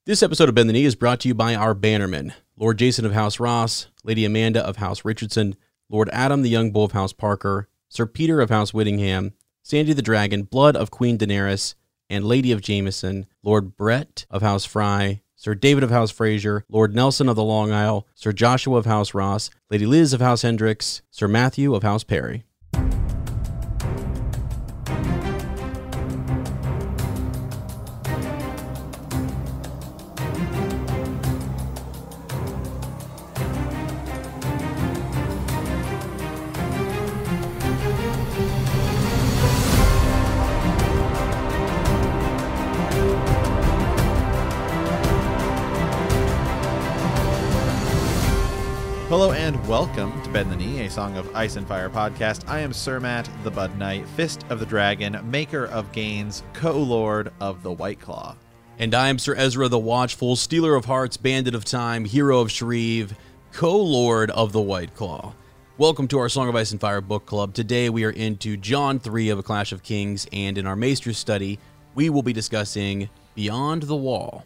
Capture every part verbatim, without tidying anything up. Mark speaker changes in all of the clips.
Speaker 1: This episode of Bend the Knee is brought to you by our bannermen, Lord Jason of House Ross, Lady Amanda of House Richardson, Lord Adam the Young Bull of House Parker, Sir Peter of House Whittingham, Sandy the Dragon, Blood of Queen Daenerys, and Lady of Jameson, Lord Brett of House Fry, Sir David of House Fraser, Lord Nelson of the Long Isle, Sir Joshua of House Ross, Lady Liz of House Hendricks, Sir Matthew of House Perry.
Speaker 2: Hello and welcome to Bend the Knee, a Song of Ice and Fire podcast. I am Sir Matt, the Bud Knight, Fist of the Dragon, Maker of Gains, Co-Lord of the White Claw.
Speaker 1: And I am Sir Ezra the Watchful, Stealer of Hearts, Bandit of Time, Hero of Shreve, Co-Lord of the White Claw. Welcome to our Song of Ice and Fire book club. Today we are into John three of A Clash of Kings, and in our Maester study, we will be discussing Beyond the Wall.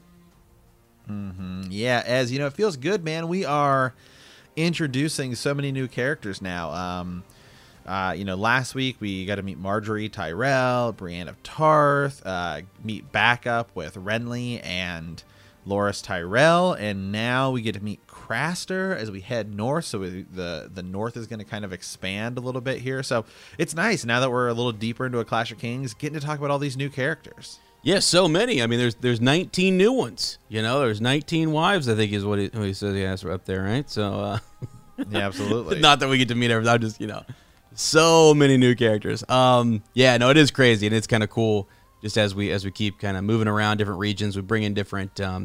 Speaker 2: Mm-hmm. Yeah, as you know, it feels good, man. We are introducing so many new characters now. Um, uh, you know, last week we got to meet Marjorie Tyrell, Brienne of Tarth, uh, meet back up with Renly and Loras Tyrell, and now we get to meet Craster as we head north. So we, the the north is going to kind of expand a little bit here. So it's nice now that we're a little deeper into A Clash of Kings, getting to talk about all these new characters.
Speaker 1: Yes, so many. I mean, there's there's nineteen new ones. You know, there's nineteen wives, I think is what he, what he says he has up there, right? So, uh,
Speaker 2: yeah, absolutely.
Speaker 1: Not that we get to meet everyone. I'm just, you know, so many new characters. Um, yeah, no, it is crazy, and it's kind of cool. Just as we as we keep kind of moving around different regions, we bring in different, um,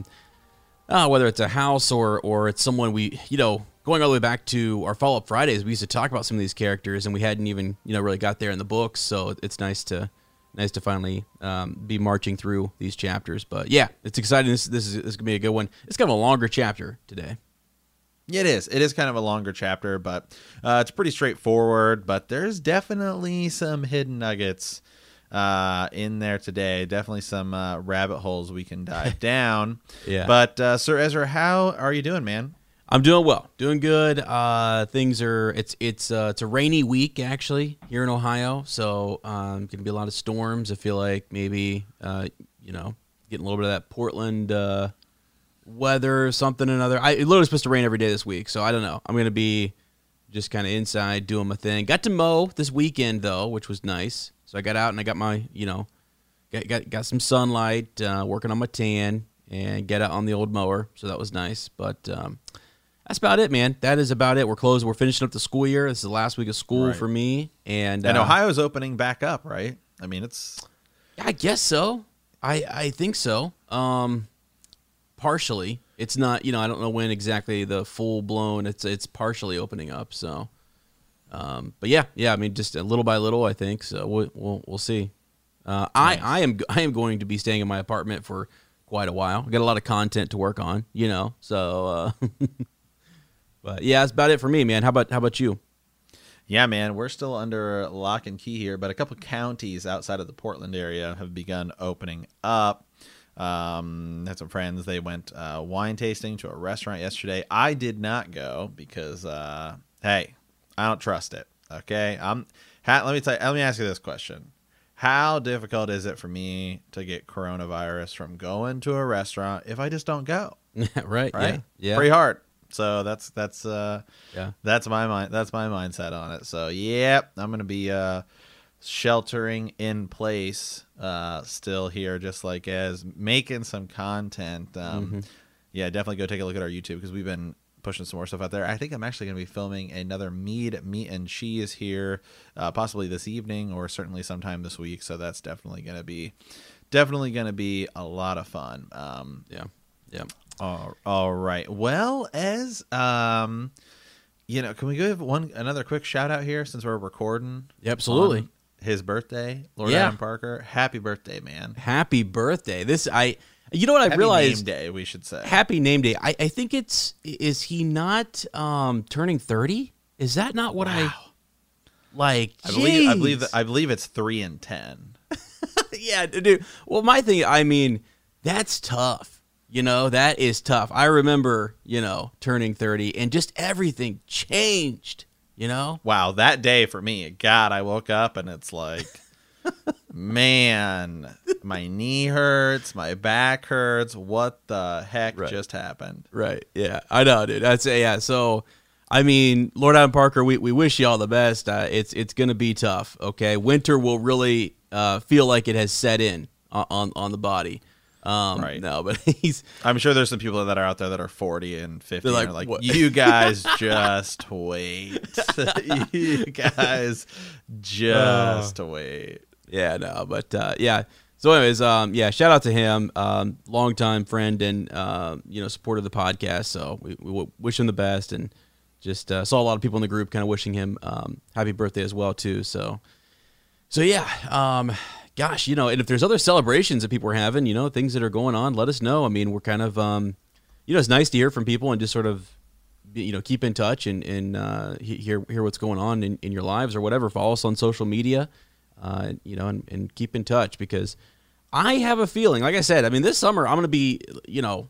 Speaker 1: uh, whether it's a house or or it's someone we, you know, going all the way back to our Follow Up Fridays, we used to talk about some of these characters, and we hadn't even, you know, really got there in the books. So it's nice to. Nice to finally um, be marching through these chapters. But yeah, it's exciting. This, this is, this is going to be a good one. It's kind of a longer chapter today.
Speaker 2: It is. It is kind of a longer chapter, but uh, it's pretty straightforward. But there's definitely some hidden nuggets uh, in there today. Definitely some uh, rabbit holes we can dive down.
Speaker 1: Yeah.
Speaker 2: But uh, Sir Ezra, how are you doing, man?
Speaker 1: I'm doing well, doing good. Uh, things are. It's it's uh, it's a rainy week actually here in Ohio, so um, gonna be a lot of storms. I feel like maybe uh, you know getting a little bit of that Portland uh, weather, or something or another. I it literally supposed to rain every day this week, so I don't know. I'm gonna be just kind of inside doing my thing. Got to mow this weekend though, which was nice. So I got out and I got my you know got got got some sunlight, uh, working on my tan, and get out on the old mower. So that was nice, but. Um, That's about it, man. That is about it. We're closed. We're finishing up the school year. This is the last week of school
Speaker 2: right.
Speaker 1: for me. And,
Speaker 2: and
Speaker 1: uh,
Speaker 2: Ohio's opening back up, right? I mean, it's...
Speaker 1: I guess so. I, I think so. Um, partially. It's not, you know, I don't know when exactly the full-blown, it's it's partially opening up. So, um, but yeah, yeah, I mean, just a little by little, I think. So we'll we'll, we'll see. Uh, nice. I, I am I am going to be staying in my apartment for quite a while. I got a lot of content to work on, you know, so... Uh, But yeah, that's about it for me, man. How about how about you?
Speaker 2: Yeah, man, we're still under lock and key here, but a couple counties outside of the Portland area have begun opening up. Um, had some friends. They went uh, wine tasting to a restaurant yesterday. I did not go because, uh, hey, I don't trust it. Okay, I'm. Ha, let me tell you, let me ask you this question: how difficult is it for me to get coronavirus from going to a restaurant if I just don't go?
Speaker 1: right.
Speaker 2: Right.
Speaker 1: Yeah. yeah.
Speaker 2: Pretty hard. So that's that's uh
Speaker 1: yeah
Speaker 2: that's my mind that's my mindset on it. So yep, I'm gonna be uh sheltering in place uh still here, just like as making some content. Um mm-hmm. Yeah, definitely go take a look at our YouTube because we've been pushing some more stuff out there. I think I'm actually gonna be filming another mead, meat and cheese here, uh, possibly this evening or certainly sometime this week. So that's definitely gonna be definitely gonna be a lot of fun. Um,
Speaker 1: yeah, yeah.
Speaker 2: All, all right. Well, as um, you know, can we give one another quick shout out here since we're recording?
Speaker 1: Yeah, absolutely.
Speaker 2: His birthday, Lord
Speaker 1: yeah.
Speaker 2: Adam Parker. Happy birthday, man!
Speaker 1: Happy birthday. This I. You know what I
Speaker 2: happy
Speaker 1: realized?
Speaker 2: Name day, we should say.
Speaker 1: Happy name day. I, I think it's is he not um turning thirty? Is that not what wow. I like?
Speaker 2: I believe I believe that, I believe it's three and ten.
Speaker 1: Yeah, dude. Well, my thing. I mean, that's tough. You know, that is tough. I remember, you know, turning thirty and just everything changed, you know?
Speaker 2: Wow, that day for me, God, I woke up and it's like, man, my knee hurts, my back hurts. What the heck
Speaker 1: Right.
Speaker 2: just happened?
Speaker 1: Right. Yeah, I know, dude. I'd say, yeah. So, I mean, Lord Adam Parker, we, we wish you all the best. Uh, it's it's going to be tough, okay? Winter will really uh, feel like it has set in on, on, on the body. Um,
Speaker 2: Right.
Speaker 1: No, but he's
Speaker 2: I'm sure there's some people that are out there that are forty and fifty
Speaker 1: They're
Speaker 2: and
Speaker 1: like,
Speaker 2: are like,
Speaker 1: "What?"
Speaker 2: you guys just wait. You guys just wait.
Speaker 1: Yeah, no, but uh, yeah. So, anyways, um, yeah, shout out to him, um, longtime friend and uh, you know, supporter of the podcast. So we, we w- wish him the best, and just uh, saw a lot of people in the group kind of wishing him um, happy birthday as well too. So, so yeah, um, gosh, you know, and if there's other celebrations that people are having, you know, things that are going on, let us know. I mean, we're kind of, um, you know, it's nice to hear from people and just sort of, you know, keep in touch and and uh, he- hear hear what's going on in, in your lives or whatever. Follow us on social media. Uh, you know, and, and keep in touch, because I have a feeling, like I said, I mean, this summer I'm going to be, you know,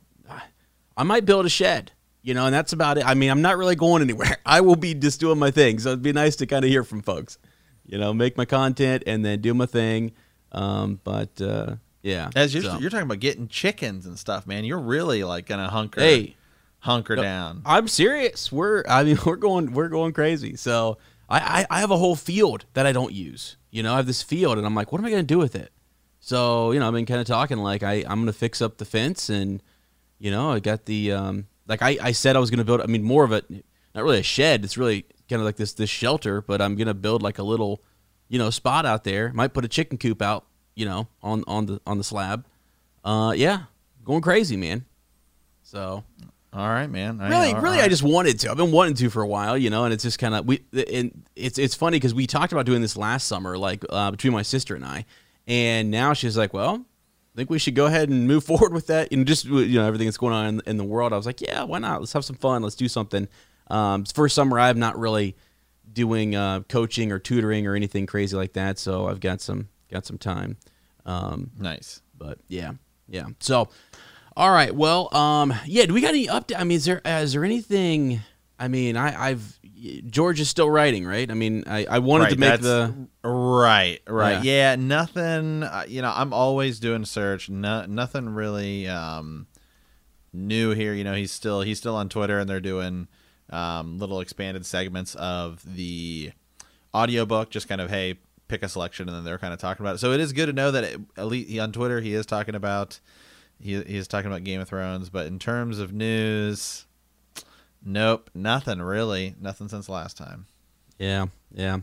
Speaker 1: I might build a shed, you know, and that's about it. I mean, I'm not really going anywhere. I will be just doing my thing. So it'd be nice to kind of hear from folks, you know, make my content and then do my thing. Um, but, uh, yeah.
Speaker 2: As you're,
Speaker 1: so.
Speaker 2: you're talking about getting chickens and stuff, man, you're really like gonna hunker,
Speaker 1: Hey,
Speaker 2: hunker
Speaker 1: no,
Speaker 2: down.
Speaker 1: I'm serious. We're, I mean, we're going, we're going crazy. So I, I, I have a whole field that I don't use. You know, I have this field, and I'm like, what am I going to do with it? So, you know, I've been kind of talking like I, I'm going to fix up the fence, and, you know, I got the, um, like I, I said I was going to build, I mean, more of a, not really a shed. It's really kind of like this, this shelter, but I'm going to build like a little, you know, spot out there. Might put a chicken coop out, you know, on, on the, on the slab. Uh, yeah, going crazy, man. So.
Speaker 2: All right, man. I
Speaker 1: Really,
Speaker 2: know,
Speaker 1: really,
Speaker 2: all
Speaker 1: I
Speaker 2: right.
Speaker 1: just wanted to. I've been wanting to for a while, you know, and it's just kind of we. And it's it's funny because we talked about doing this last summer, like uh, between my sister and I, and now she's like, "Well, I think we should go ahead and move forward with that." And just you know everything that's going on in, in the world, I was like, "Yeah, why not? Let's have some fun. Let's do something." Um, it's first summer I'm not really doing uh, coaching or tutoring or anything crazy like that, so I've got some got some time. Um,
Speaker 2: Nice.
Speaker 1: but yeah, yeah. So. All right. Well, um, yeah. Do we got any update? I mean, is there uh, is there anything? I mean, I, I've George is still writing, right? I mean, I, I wanted
Speaker 2: Right,
Speaker 1: to make
Speaker 2: that's-
Speaker 1: the
Speaker 2: Right, right.
Speaker 1: Yeah.
Speaker 2: Yeah, nothing, uh, you know, I'm always doing search. No, nothing really um, new here. You know, he's still he's still on Twitter, and they're doing um, little expanded segments of the audiobook, just kind of, hey, pick a selection, and then they're kind of talking about it. So it is good to know that it, at least he, on Twitter he is talking about he he is talking about Game of Thrones, but in terms of news, nope, nothing really, nothing since last time.
Speaker 1: yeah, yeah.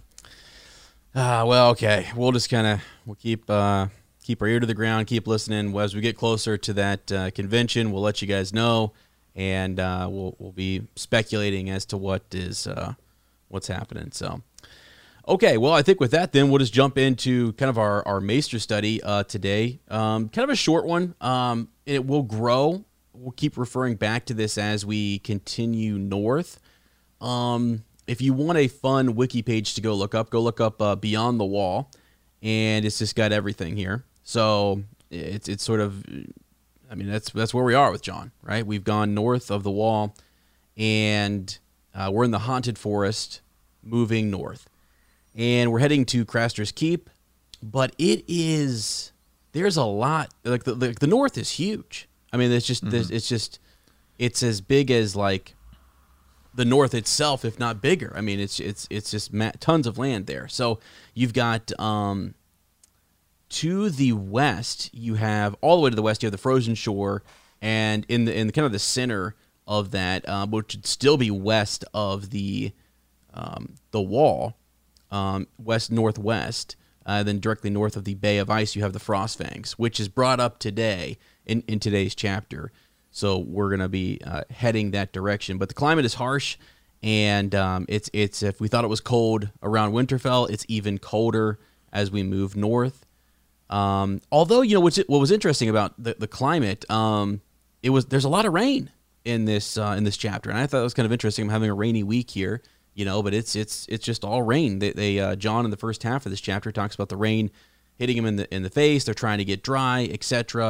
Speaker 1: Ah, well, okay. We'll just kind of we'll keep uh, keep our ear to the ground, keep listening. As we get closer to that uh, convention, we'll let you guys know, and uh, we'll we'll be speculating as to what is uh, what's happening. So. Okay, well, I think with that, then we'll just jump into kind of our, our Maester study uh, today. Um, kind of a short one. Um, it will grow. We'll keep referring back to this as we continue north. Um, if you want a fun wiki page to go look up, go look up uh, Beyond the Wall, and it's just got everything here. So it's it's sort of, I mean, that's that's where we are with John, right? We've gone north of the wall, and uh, we're in the Haunted Forest, moving north. And we're heading to Craster's Keep, but it is, there's a lot, like the, the, the north is huge. I mean, it's just, mm-hmm. it's just, it's as big as like the north itself, if not bigger. I mean, it's, it's, it's just ma- tons of land there. So you've got, um, to the west, you have, all the way to the west, you have the frozen shore, and in the, in the kind of the center of that, uh, which would still be west of the, um, the wall, Um, west northwest, uh, then directly north of the Bay of Ice, you have the Frostfangs, which is brought up today in, in today's chapter. So we're going to be uh, heading that direction. But the climate is harsh, and um, it's it's if we thought it was cold around Winterfell, it's even colder as we move north. Um, although, you know, what's, what was interesting about the, the climate, um, it was there's a lot of rain in this uh, in this chapter, and I thought it was kind of interesting. I'm having a rainy week here. You know, but it's it's it's just all rain. They, they uh, John in the first half of this chapter talks about the rain hitting him in the in the face. They're trying to get dry, et cetera.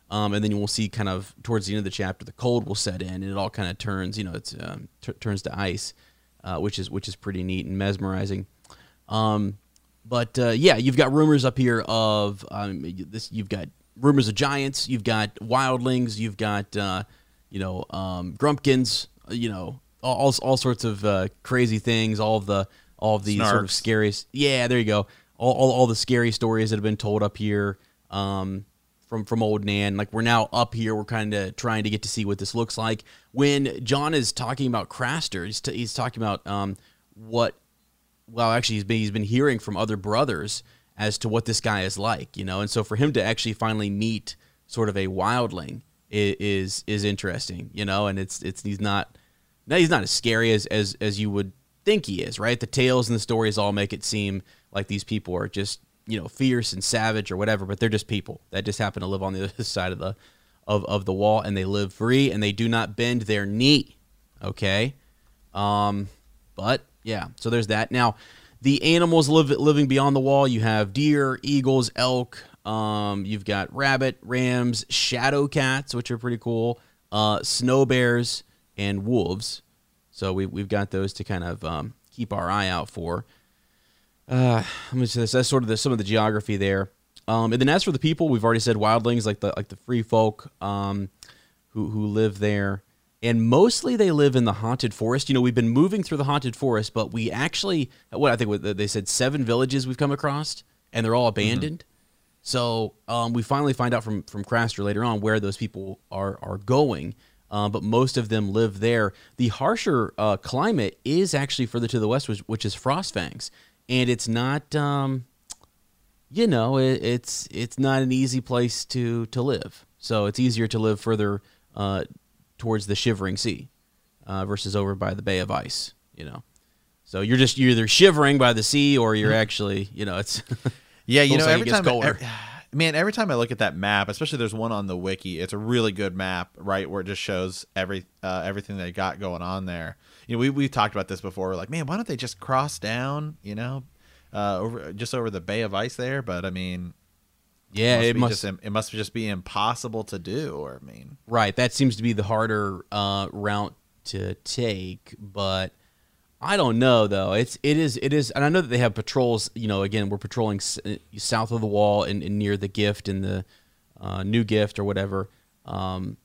Speaker 1: Um, and then you will see kind of towards the end of the chapter, the cold will set in, and it all kind of turns, you know, it's um, t- turns to ice, uh, which is which is pretty neat and mesmerizing. Um, but uh, yeah, you've got rumors up here of um, this. You've got rumors of giants. You've got wildlings. You've got uh, you know um, grumpkins. You know all all sorts of uh, crazy things. All of the all of the
Speaker 2: Snarks.
Speaker 1: sort of scariest. Yeah, there you go. All all, all the scary stories that have been told up here. Um, From from old Nan, like we're now up here, we're kind of trying to get to see what this looks like. When Jon is talking about Craster, he's, t- he's talking about um what, well, actually he's been he's been hearing from other brothers as to what this guy is like, you know. And so for him to actually finally meet sort of a wildling is is, is interesting, you know. And it's it's he's not, no, he's not as scary as as as you would think he is, right? The tales and the stories all make it seem like these people are just, you know, fierce and savage or whatever, but they're just people that just happen to live on the other side of the of, of the wall, and they live free, and they do not bend their knee. Okay, um, but yeah, so there's that. Now, the animals live living beyond the wall. You have deer, eagles, elk. Um, you've got rabbit, rams, shadow cats, which are pretty cool. Uh, snow bears and wolves. So we we've got those to kind of um, keep our eye out for. Uh, I'm just, that's sort of the, some of the geography there. Um, and then as for the people, we've already said wildlings, like the like the free folk um, who who live there, and mostly they live in the haunted forest. You know, we've been moving through the haunted forest, but we actually, what I think what they said, seven villages we've come across, and they're all abandoned. Mm-hmm. So um, we finally find out from from Craster later on where those people are are going. Uh, but most of them live there. The harsher uh, climate is actually further to the west, which, which is Frostfangs. And it's not, um, you know, it, it's it's not an easy place to, to live. So it's easier to live further uh, towards the Shivering Sea uh, versus over by the Bay of Ice, you know. So you're just you're either shivering by the sea or you're actually, you know, it's
Speaker 2: yeah, you know,
Speaker 1: like
Speaker 2: every time, every, man, every time I look at that map, especially there's one on the wiki, it's a really good map, right, where it just shows every uh, everything they got going on there. You know, we we've talked about this before. We're like, man, why don't they just cross down? You know, uh, over just over the Bay of Ice there. But I mean,
Speaker 1: yeah,
Speaker 2: it
Speaker 1: must
Speaker 2: it must, just, it must just be impossible to do. Or I mean,
Speaker 1: right, that seems to be the harder uh, route to take. But I don't know though. It's it is it is, and I know that they have patrols. You know, again, we're patrolling s- south of the wall and, and near the Gift and the uh, New Gift or whatever. Um,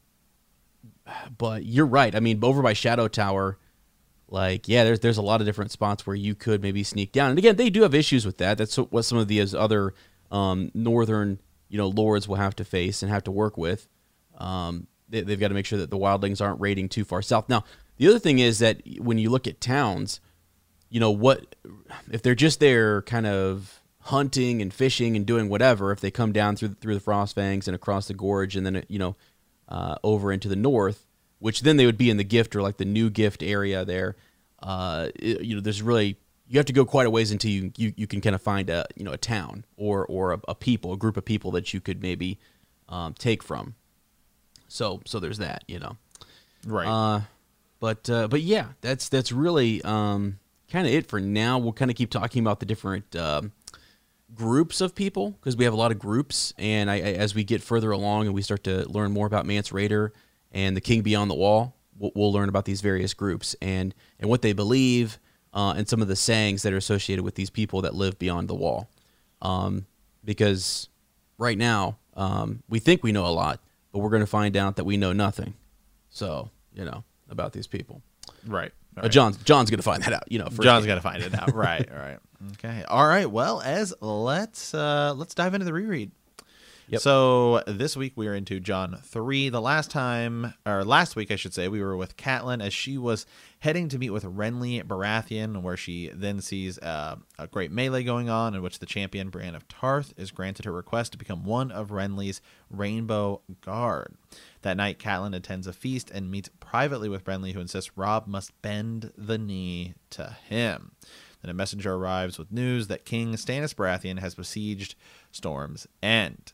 Speaker 1: but you're right. I mean, over by Shadow Tower. Like, yeah, there's there's a lot of different spots where you could maybe sneak down. And again, they do have issues with that. That's what some of these other um, northern, you know, lords will have to face and have to work with. Um, they, they've got to make sure that the wildlings aren't raiding too far south. Now, the other thing is that when you look at towns, you know, what if they're just there kind of hunting and fishing and doing whatever, if they come down through through the Frostfangs and across the gorge and then, you know, uh, over into the north, which then they would be in the Gift or like the New Gift area there. Uh, it, you know, there's really, you have to go quite a ways until you, you, you can kind of find a, you know, a town or, or a, a people, a group of people that you could maybe um, take from. So, so there's that, you know.
Speaker 2: right.
Speaker 1: Uh, but, uh, but yeah, that's, that's really um, kind of it for now. We'll kind of keep talking about the different um, groups of people because we have a lot of groups. And I, I, as we get further along and we start to learn more about Mance Rayder and the King Beyond the Wall, we'll, we'll learn about these various groups and, and what they believe uh, and some of the sayings that are associated with these people that live beyond the wall. Um, because right now, um, we think we know a lot, but we're going to find out that we know nothing. So, you know, about these people.
Speaker 2: Right.
Speaker 1: Uh, John's John's going to find that out, you know. First
Speaker 2: John's got to find it out. Right. Right. Okay. All right. Well, as let's uh, let's dive into the reread. Yep. So this week we are into Jon three. The last time, or last week I should say, we were with Catelyn as she was heading to meet with Renly Baratheon, where she then sees uh, a great melee going on in which the champion Brienne of Tarth is granted her request to become one of Renly's Rainbow Guard. That night, Catelyn attends a feast and meets privately with Renly, who insists Robb must bend the knee to him. Then a messenger arrives with news that King Stannis Baratheon has besieged Storm's End.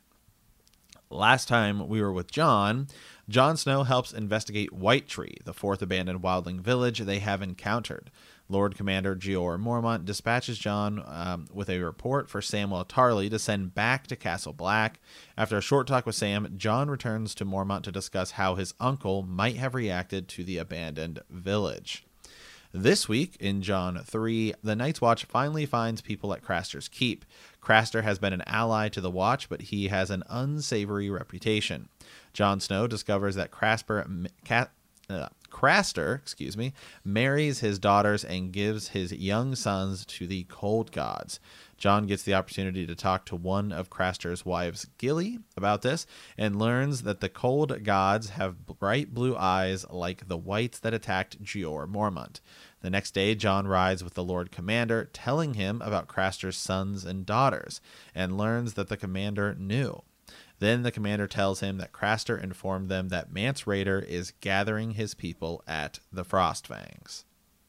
Speaker 2: Last time we were with Jon, Jon Snow helps investigate White Tree, the fourth abandoned wildling village they have encountered. Lord Commander Jeor Mormont dispatches Jon um, with a report for Samwell Tarly to send back to Castle Black. After a short talk with Sam, Jon returns to Mormont to discuss how his uncle might have reacted to the abandoned village. This week, in Jon three, the Night's Watch finally finds people at Craster's Keep. Craster has been an ally to the Watch, but he has an unsavory reputation. Jon Snow discovers that Crasper, Ca- uh, Craster, excuse me, marries his daughters and gives his young sons to the Cold Gods. Jon gets the opportunity to talk to one of Craster's wives, Gilly, about this, and learns that the Cold Gods have bright blue eyes like the whites that attacked Jeor Mormont. The next day, Jon rides with the Lord Commander, telling him about Craster's sons and daughters, and learns that the Commander knew. Then the Commander tells him that Craster informed them that Mance Rayder is gathering his people at the Frostfangs.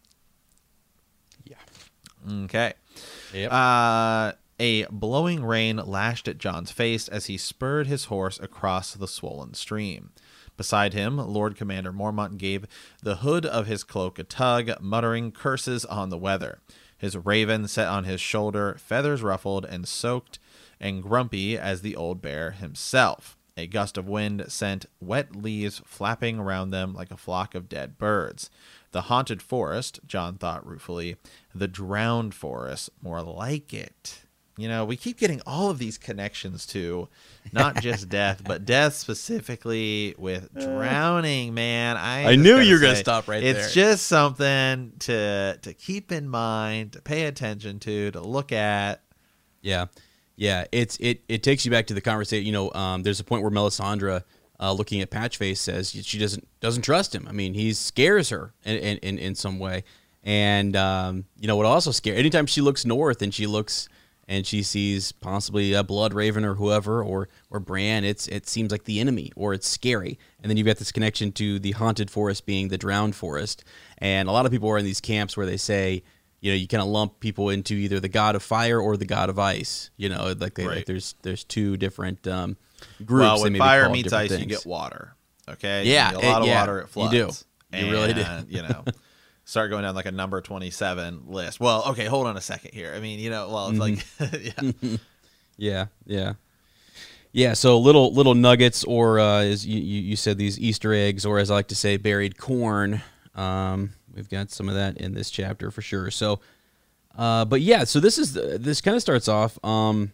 Speaker 1: Yeah.
Speaker 2: Okay.
Speaker 1: Yep.
Speaker 2: Uh, a blowing rain lashed at Jon's face as he spurred his horse across the swollen stream. Beside him, Lord Commander Mormont gave the hood of his cloak a tug, muttering curses on the weather. His raven sat on his shoulder, feathers ruffled and soaked and grumpy as the old bear himself. A gust of wind sent wet leaves flapping around them like a flock of dead birds. The haunted forest, Jon thought ruefully. The drowned forest, more like it. You know, we keep getting all of these connections to not just death, but death specifically with drowning, man. I,
Speaker 1: I knew you were going to stop right
Speaker 2: it's
Speaker 1: there.
Speaker 2: It's just something to to keep in mind, to pay attention to, to look at.
Speaker 1: Yeah. Yeah, it's it it takes you back to the conversation. You know, um, there's a point where Melisandre, uh, looking at Patchface, says she doesn't doesn't trust him. I mean, he scares her in in, in, in some way. And um, you know what also scares? Anytime she looks north and she looks and she sees possibly a Blood Raven or whoever or or Bran, it's it seems like the enemy or it's scary. And then you've got this connection to the haunted forest being the drowned forest. And a lot of people are in these camps where they say, you know, you kind of lump people into either the god of fire or the god of ice. You know, like, they,
Speaker 2: right.
Speaker 1: like there's there's two different um, groups.
Speaker 2: Well, when fire meets ice,
Speaker 1: things.
Speaker 2: you get water. Okay,
Speaker 1: yeah,
Speaker 2: you get a lot
Speaker 1: it,
Speaker 2: of
Speaker 1: yeah,
Speaker 2: water. It floods.
Speaker 1: You do.
Speaker 2: And,
Speaker 1: you really do.
Speaker 2: You know, start going down like a number twenty-seven list. Well, okay, hold on a second here. I mean, you know, well, it's
Speaker 1: mm-hmm.
Speaker 2: like, yeah,
Speaker 1: yeah, yeah. Yeah, so little little nuggets, or uh, as you, you said, these Easter eggs, or as I like to say, buried corn. Um, we've got some of that in this chapter for sure. So. Uh, but yeah, so this is the, this kind of starts off. Um,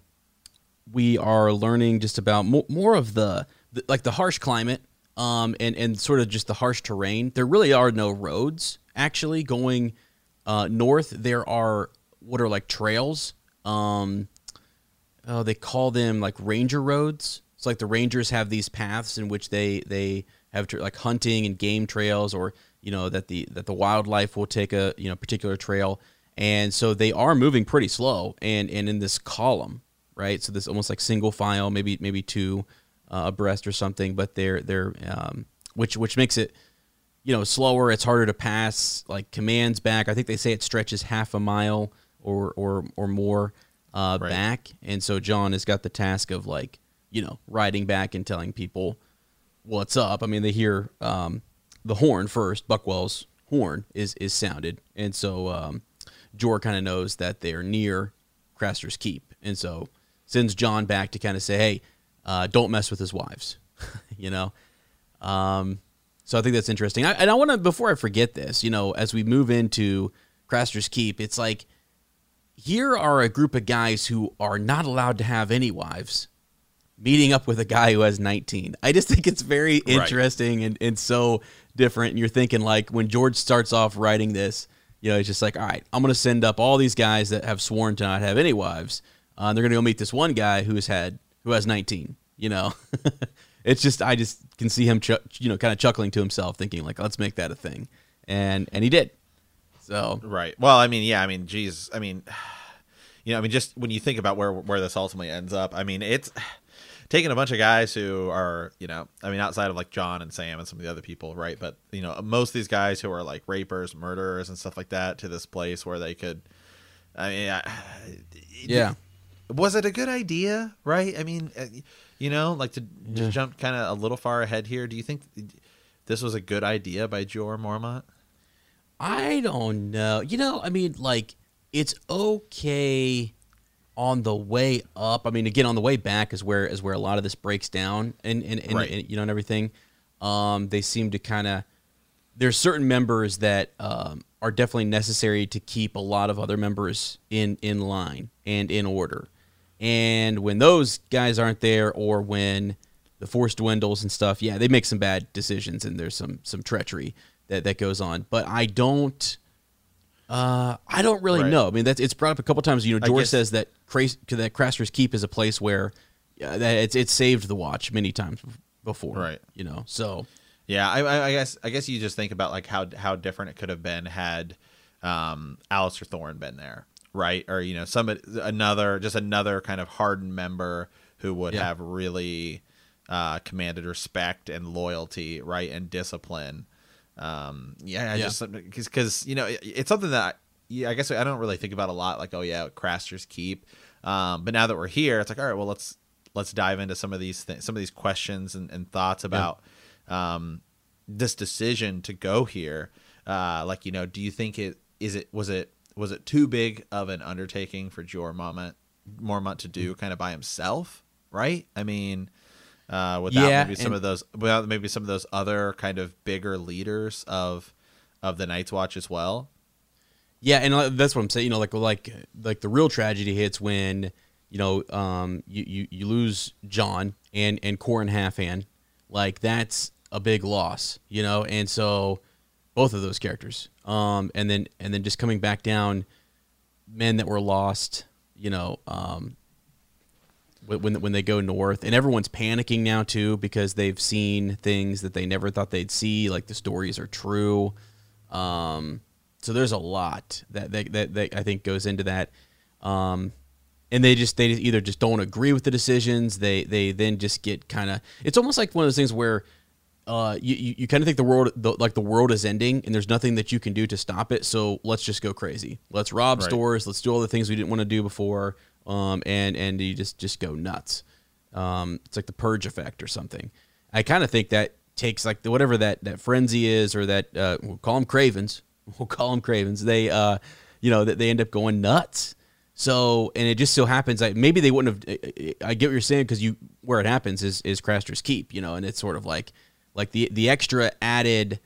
Speaker 1: we are learning just about mo- more of the, the like the harsh climate, um, and and sort of just the harsh terrain. There really are no roads actually going uh, north. There are what are like trails. Um, oh, they call them like ranger roads. It's like the rangers have these paths in which they they have tra- like hunting and game trails, or you know that the that the wildlife will take a you know particular trail. And so they are moving pretty slow and, and in this column, right? So this almost like single file, maybe maybe two uh, abreast or something, but they're they're um, which which makes it you know slower. It's harder to pass like commands back. I think they say it stretches half a mile or or or more uh,
Speaker 2: right.
Speaker 1: back. And so Jon has got the task of like you know riding back and telling people what's up. I mean, they hear um, the horn first. Buckwell's horn is is sounded, and so. Um, Jor kind of knows that they're near Craster's Keep, and so sends Jon back to kind of say, hey, uh, don't mess with his wives, you know? Um, so I think that's interesting. I, and I want to, before I forget this, you know, as we move into Craster's Keep, it's like, here are a group of guys who are not allowed to have any wives meeting up with a guy who has nineteen. I just think it's very interesting right. and, and so different. And you're thinking, like, when George starts off writing this, you know, it's just like, all right, I'm going to send up all these guys that have sworn to not have any wives. Uh, and they're going to go meet this one guy who's had, who has nineteen, you know. It's just, I just can see him, ch- you know, kind of chuckling to himself, thinking like, let's make that a thing. And, and he did. So.
Speaker 2: Right. Well, I mean, yeah, I mean, geez, I mean, you know, I mean, just when you think about where, where this ultimately ends up, I mean, it's taking a bunch of guys who are, you know, I mean, outside of like Jon and Sam and some of the other people, right? But, you know, most of these guys who are like rapers, murderers, and stuff like that to this place where they could, I mean, I,
Speaker 1: yeah.
Speaker 2: Was it a good idea, right? I mean, you know, like to just
Speaker 1: yeah.
Speaker 2: jump kind of a little far ahead here. Do you think this was a good idea by Jeor Mormont?
Speaker 1: I don't know. You know, I mean, like, it's okay on the way up. I mean, again, on the way back is where is where a lot of this breaks down, and and, and,
Speaker 2: Right.
Speaker 1: and you know, and everything. Um, they seem to kind of there's certain members that um, are definitely necessary to keep a lot of other members in in line and in order. And when those guys aren't there, or when the force dwindles and stuff, yeah, they make some bad decisions, and there's some some treachery that, that goes on. But I don't, uh, I don't really
Speaker 2: Right.
Speaker 1: know. I mean, that's it's brought up a couple times. You know,
Speaker 2: I
Speaker 1: George
Speaker 2: guess-
Speaker 1: says that Cras- that Craster's Keep is a place where uh, that it's it's saved the Watch many times before.
Speaker 2: Right.
Speaker 1: You know, so
Speaker 2: Yeah, I, I I guess I guess you just think about like how how different it could have been had um, Alistair Thorne been there, right? Or you know, somebody another just another kind of hardened member who would
Speaker 1: Yeah.
Speaker 2: have really uh, commanded respect and loyalty, right, and discipline. Um, yeah, I
Speaker 1: Yeah.
Speaker 2: just because you know it, it's something that I, yeah, I guess I don't really think about a lot. Like, oh yeah, Craster's Keep. Um, but now that we're here, it's like, all right, well let's let's dive into some of these things, some of these questions and, and thoughts about. Um, this decision to go here, uh, like, you know, do you think it is it was it was it too big of an undertaking for Jorah Mormont Mormont to do kind of by himself, right? I mean, uh, without
Speaker 1: Yeah,
Speaker 2: maybe some
Speaker 1: and-
Speaker 2: of those, without maybe some of those other kind of bigger leaders of of the Night's Watch as well.
Speaker 1: yeah, and uh, that's what I'm saying. You know, like like like the real tragedy hits when you know um you you, you lose John and and Corrin Halfhand. Like that's a big loss, you know, and so both of those characters, um, and then and then just coming back down, men that were lost, you know, um, when when when they go north, and everyone's panicking now too because they've seen things that they never thought they'd see, like the stories are true. Um, so there's a lot that that, that that I think goes into that. Um, and they just they either just don't agree with the decisions. They they then just get kind of. It's almost like one of those things where uh, you you, you kind of think the world the, like the world is ending and there's nothing that you can do to stop it. So let's just go crazy. Let's rob
Speaker 2: Right.
Speaker 1: stores. Let's do all the things we didn't want to do before. Um, and and you just just go nuts. Um, it's like the purge effect or something. I kind of think that takes like the, whatever that that frenzy is, or that uh, we'll call them cravens. We'll call them cravens. They uh, you know that they end up going nuts. So, and it just so happens like maybe they wouldn't have. I get what you're saying because you where it happens is is Craster's Keep, you know, and it's sort of like like the the extra added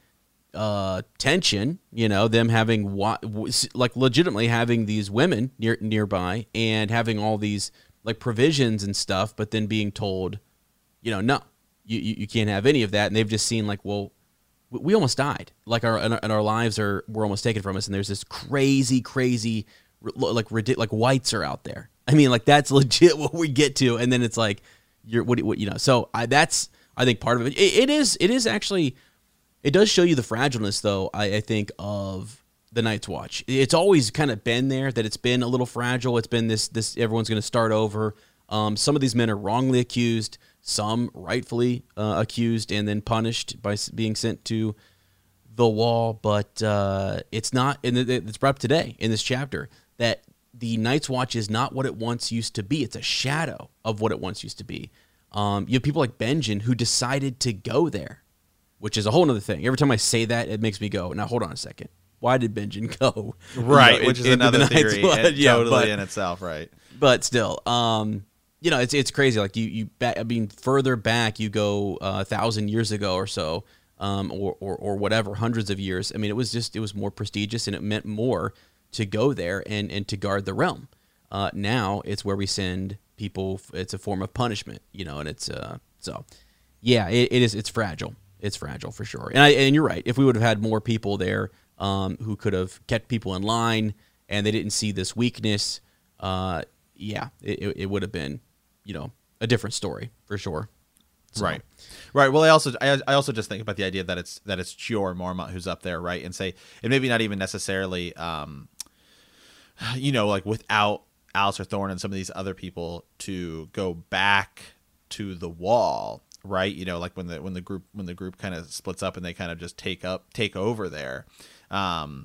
Speaker 1: uh, tension, you know, them having wa- like legitimately having these women near nearby and having all these like provisions and stuff, but then being told, you know, no, you you, you can't have any of that, and they've just seen like, well, we, we almost died, like our and our, and our lives are were almost taken from us, and there's this crazy crazy. Like ridic- like whites are out there. I mean, like that's legit what we get to, and then it's like you're what, what you know. So I, that's I think part of it. it. It is it is actually it does show you the fragileness, though. I, I think of the Night's Watch. It's always kind of been there that it's been a little fragile. It's been this this everyone's going to start over. Um, some of these men are wrongly accused, some rightfully uh, accused, and then punished by s- being sent to the wall. But uh, it's not, and it's brought up today in this chapter, that the Night's Watch is not what it once used to be. It's a shadow of what it once used to be. Um, you have people like Benjen who decided to go there, which is a whole other thing. Every time I say that, it makes me go, now hold on a second. Why did Benjen go?
Speaker 2: Right,
Speaker 1: You know,
Speaker 2: which
Speaker 1: in-
Speaker 2: is
Speaker 1: into the
Speaker 2: another
Speaker 1: Night's
Speaker 2: theory,
Speaker 1: Watch?
Speaker 2: and
Speaker 1: Yeah,
Speaker 2: totally
Speaker 1: but-
Speaker 2: in itself, right?
Speaker 1: but still, um, you know, it's it's crazy. Like you, you, back, I mean, further back you go uh, a thousand years ago or so, um, or, or or whatever, hundreds of years. I mean, it was just it was more prestigious and it meant more to go there and and to guard the realm. Uh, now it's where we send people. It's a form of punishment, you know, and it's uh, so yeah, it, it is. It's fragile. It's fragile for sure. And I and you're right. If we would have had more people there, um, who could have kept people in line, and they didn't see this weakness, uh, yeah, it, it, it would have been, you know, a different story for sure. So,
Speaker 2: Right, right. Well, I also I, I also just think about the idea that it's that it's Jorah Mormont who's up there, right? And say, and maybe not even necessarily, um, you know, like without Alistair Thorne and some of these other people to go back to the wall, right? You know, like when the when the group when the group kind of splits up and they kind of just take up take over there. Um,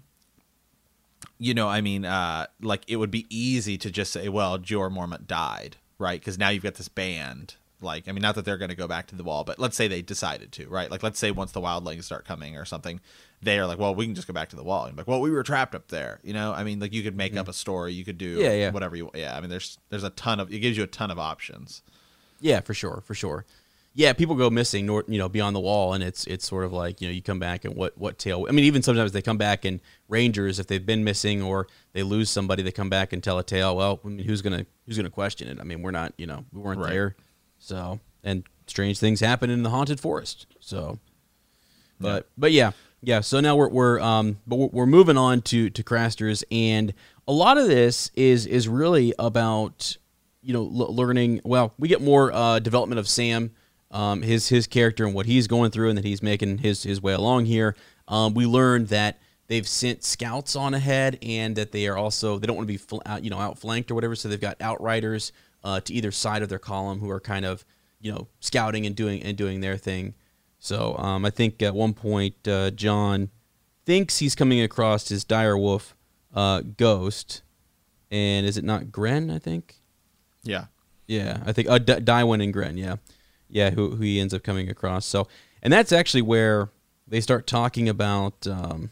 Speaker 2: you know, I mean, uh, like it would be easy to just say, well, Jorah Mormont died, right? Because now you've got this band like, I mean, not that they're going to go back to the wall, but let's say they decided to, right? Like, let's say once the wildlings start coming or something, they are like, well, we can just go back to the wall. And like, well, we were trapped up there, you know? I mean, like, you could make mm-hmm. up a story, you could do
Speaker 1: yeah, yeah.
Speaker 2: whatever you, yeah. I mean, there's there's a ton of, it gives you a ton of options.
Speaker 1: Yeah, for sure, for sure. Yeah, people go missing, you know, beyond the wall, and it's it's sort of like, you know, you come back and what what tale? I mean, even sometimes they come back and Rangers, if they've been missing or they lose somebody, they come back and tell a tale. Well, I mean, who's gonna who's gonna question it? I mean, we're not, you know, we weren't right. there, so and strange things happen in the haunted forest. So, but yeah. but yeah, yeah. So now we're we're um, but we're moving on to to Craster's, and a lot of this is is really about, you know, l- learning. Well, we get more uh, development of Sam. Um, his his character and what he's going through, and that he's making his, his way along here. Um, we learned that they've sent scouts on ahead, and that they are also they don't want to be fl- out, you know outflanked or whatever. So they've got outriders uh, to either side of their column who are kind of you know scouting and doing and doing their thing. So um, I think at one point uh, John thinks he's coming across his direwolf uh, ghost, and is it not Gren? I think.
Speaker 2: Yeah.
Speaker 1: Yeah, I think uh, D- Dywin and Gren. Yeah. Yeah, who who he ends up coming across. So, and that's actually where they start talking about. Um,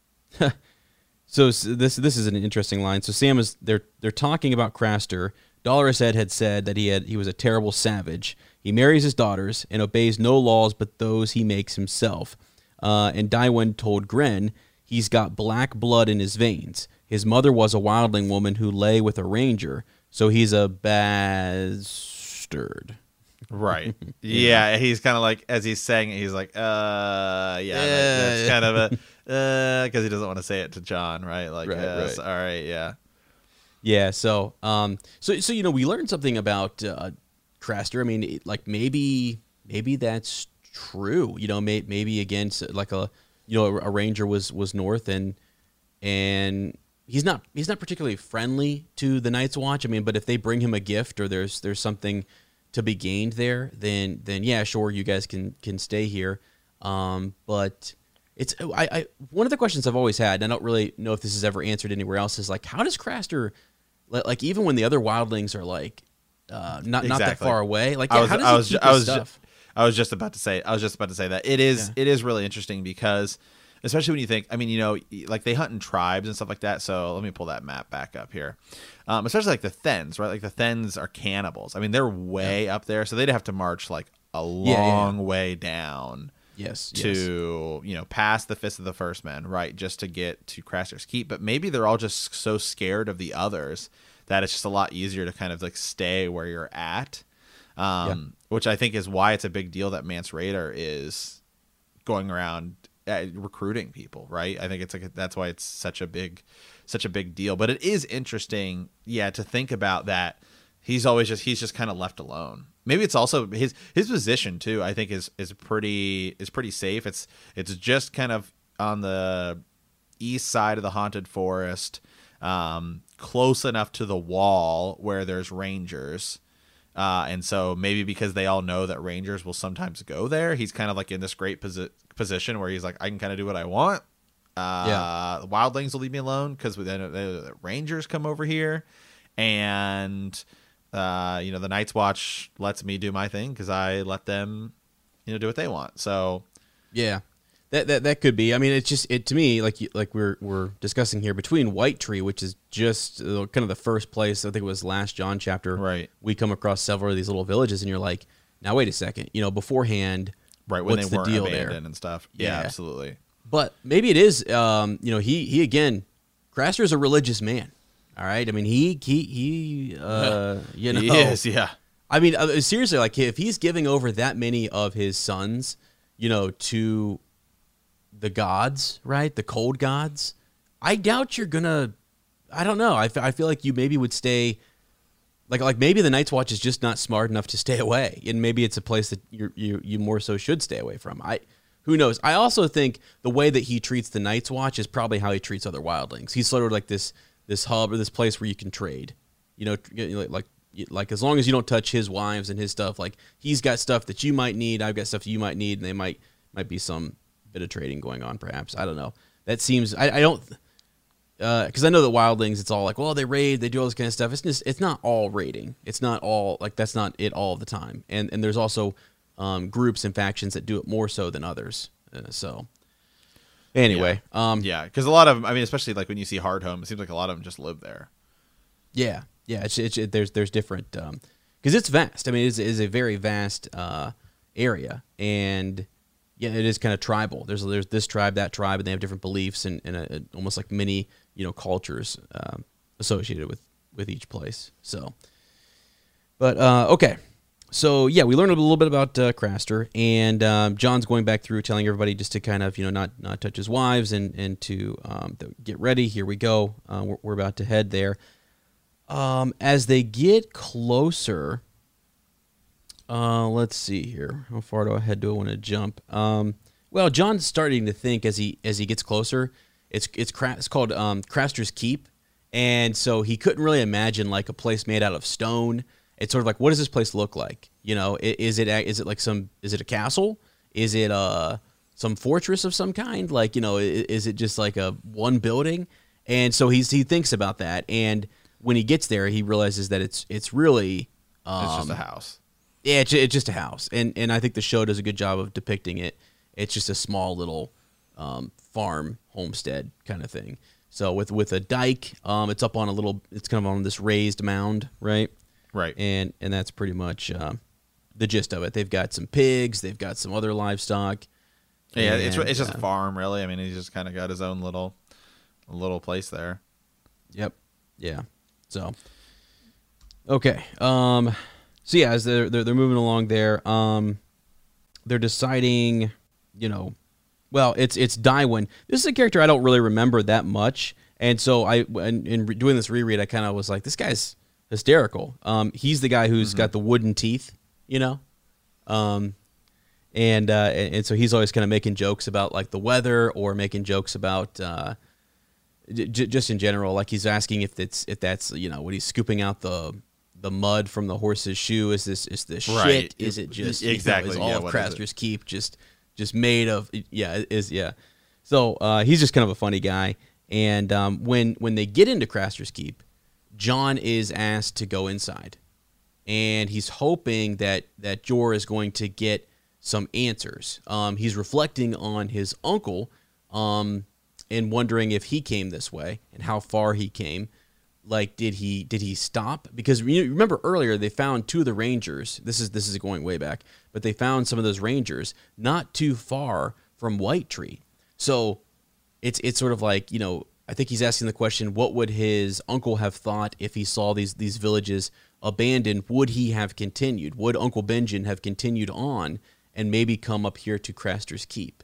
Speaker 1: so this this is an interesting line. So Sam is they're they're talking about Craster. Dolorous Ed had said that he had he was a terrible savage. He marries his daughters and obeys no laws but those he makes himself. Uh, and Dywin told Gren he's got black blood in his veins. His mother was a wildling woman who lay with a ranger, so he's a bastard.
Speaker 2: Right. Yeah. yeah, he's kind of like, as he's saying it, he's like, uh, yeah, yeah that, that's kind of a, uh, because he doesn't want to say it to John, right? Like,
Speaker 1: right,
Speaker 2: uh,
Speaker 1: right.
Speaker 2: all right, yeah.
Speaker 1: Yeah, so, um, so, so, you know, we learned something about uh, Craster. I mean, it, like, maybe, maybe that's true, you know, may, maybe, again, like a, you know, a, a ranger was, was north, and, and he's not, he's not particularly friendly to the Night's Watch. I mean, but if they bring him a gift or there's, there's something to be gained there, then then yeah, sure, you guys can can stay here. Um, but it's I, I one of the questions I've always had, and I don't really know if this is ever answered anywhere else, is like, how does Craster, like, even when the other wildlings are like uh, not exactly. not that far away, like yeah,
Speaker 2: I was
Speaker 1: how does
Speaker 2: I
Speaker 1: he
Speaker 2: was
Speaker 1: keep
Speaker 2: I
Speaker 1: his
Speaker 2: was
Speaker 1: stuff?
Speaker 2: Ju- I was just about to say I was just about to say that it is yeah. it is really interesting because, especially when you think, I mean, you know, like they hunt in tribes and stuff like that. So let me pull that map back up here. Um, especially like the Thens, right? Like the Thens are cannibals. I mean, they're way yeah. up there, so they'd have to march like a long yeah, yeah. way down.
Speaker 1: Yes,
Speaker 2: to
Speaker 1: yes.
Speaker 2: you know, past the Fist of the First Men, right, just to get to Craster's Keep. But maybe they're all just so scared of the others that it's just a lot easier to kind of like stay where you're at. Um, yeah. Which I think is why it's a big deal that Mance Rayder is going around uh, recruiting people, right? I think it's like a, that's why it's such a big. such a big deal. But it is interesting, yeah, to think about that he's always just he's just kind of left alone. Maybe it's also his his position too, I think is is pretty is pretty safe. It's it's just kind of on the east side of the haunted forest, um, close enough to the wall where there's rangers. Uh, and so maybe because they all know that rangers will sometimes go there, he's kind of like in this great posi- position where he's like, I can kind of do what I want. Uh, yeah. The wildlings will leave me alone because then the rangers come over here, and uh, you know, the Night's Watch lets me do my thing because I let them, you know, do what they want. So
Speaker 1: yeah, that that that could be. I mean, it's just it to me like like we're we're discussing here between White Tree, which is just uh, kind of the first place. I think it was last John chapter.
Speaker 2: Right.
Speaker 1: We come across several of these little villages, and you're like, now wait a second, you know, beforehand,
Speaker 2: right? When
Speaker 1: what's
Speaker 2: they
Speaker 1: the
Speaker 2: weren't
Speaker 1: deal
Speaker 2: abandoned
Speaker 1: there?
Speaker 2: And stuff. Yeah, yeah, absolutely.
Speaker 1: But maybe it is, um, you know, he, he again, Craster's a religious man, all right? I mean, he, he, he uh, you know.
Speaker 2: He is, yeah.
Speaker 1: I mean, uh, seriously, like, if he's giving over that many of his sons, you know, to the gods, right, the cold gods, I doubt you're going to, I don't know, I, f- I feel like you maybe would stay, like, like maybe the Night's Watch is just not smart enough to stay away, and maybe it's a place that you you you more so should stay away from. I Who knows? I also think the way that he treats the Night's Watch is probably how he treats other wildlings. He's sort of like this this hub or this place where you can trade. You know, like like as long as you don't touch his wives and his stuff, like he's got stuff that you might need, I've got stuff that you might need, and they might might be some bit of trading going on, perhaps. I don't know. That seems I, I don't because uh, I know that wildlings, it's all like, well, they raid, they do all this kind of stuff. It's just, it's not all raiding. It's not all like that's not it all the time. And and there's also um, groups and factions that do it more so than others. Uh, so anyway,
Speaker 2: yeah,
Speaker 1: um,
Speaker 2: yeah, because a lot of them, I mean, especially like when you see Hardhome, it seems like a lot of them just live there.
Speaker 1: Yeah, yeah. It's, it's it, there's there's different because um, it's vast. I mean, it's, it's a very vast uh, area, and yeah, it is kind of tribal. There's there's this tribe, that tribe, and they have different beliefs and, and a, a, almost like many you know cultures um, associated with with each place. So, but uh, okay, so yeah, we learned a little bit about uh, Craster, and um, John's going back through telling everybody just to kind of you know not not touch his wives and and to um, get ready. Here we go. Uh, we're, we're about to head there. Um, as they get closer. Uh, let's see here. How far do I head? Do I want to jump? Um, well, John's starting to think as he as he gets closer. It's it's cra- it's called um, Craster's Keep, and so he couldn't really imagine like a place made out of stone. It's sort of like, what does this place look like? You know, is it is it like some is it a castle? Is it uh some fortress of some kind? Like you know, is it just like a one building? And so he's he thinks about that, and when he gets there, he realizes that it's it's really um,
Speaker 2: It's just a house.
Speaker 1: Yeah, it's, it's just a house, and and I think the show does a good job of depicting it. It's just a small little um, farm homestead kind of thing. So with with a dike, um, it's up on a little, it's kind of on this raised mound, right?
Speaker 2: Right.
Speaker 1: And and that's pretty much uh, the gist of it. They've got some pigs, they've got some other livestock.
Speaker 2: Yeah,
Speaker 1: and,
Speaker 2: it's it's just
Speaker 1: uh,
Speaker 2: a farm, really. I mean, he's just kind of got his own little little place there.
Speaker 1: Yep. Yeah. So okay. Um. So yeah, as they're, they're they're moving along there, um, they're deciding, you know, well, it's it's Daiwen. This is a character I don't really remember that much, and so I, in, in doing this reread, I kind of was like, this guy's hysterical. Um, he's the guy who's mm-hmm. got the wooden teeth, you know, um, and uh, and, and so he's always kind of making jokes about like the weather or making jokes about uh, j- just in general, like he's asking if it's if that's you know when he's scooping out the. the mud from the horse's shoe, is this is this
Speaker 2: right.
Speaker 1: shit? Is it just
Speaker 2: exactly
Speaker 1: you know, is all
Speaker 2: yeah,
Speaker 1: of Craster's Keep just just made of yeah is yeah. So uh, he's just kind of a funny guy. And um, when when they get into Craster's Keep, John is asked to go inside, and he's hoping that that Jor is going to get some answers. Um, he's reflecting on his uncle, um, and wondering if he came this way and how far he came. Like, did he did he stop? Because you remember earlier they found two of the rangers. This is this is going way back, but they found some of those rangers not too far from White Tree. So it's it's sort of like, you know, I think he's asking the question: what would his uncle have thought if he saw these these villages abandoned? Would he have continued? Would Uncle Benjen have continued on and maybe come up here to Craster's Keep?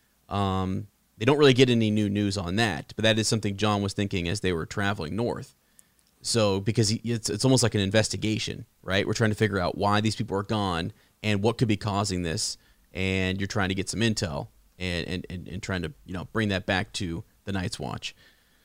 Speaker 1: Um, they don't really get any new news on that, but that is something John was thinking as they were traveling north. So, because he, it's it's almost like an investigation, right? We're trying to figure out why these people are gone and what could be causing this, and you're trying to get some intel and and, and, and trying to you know bring that back to the Night's Watch.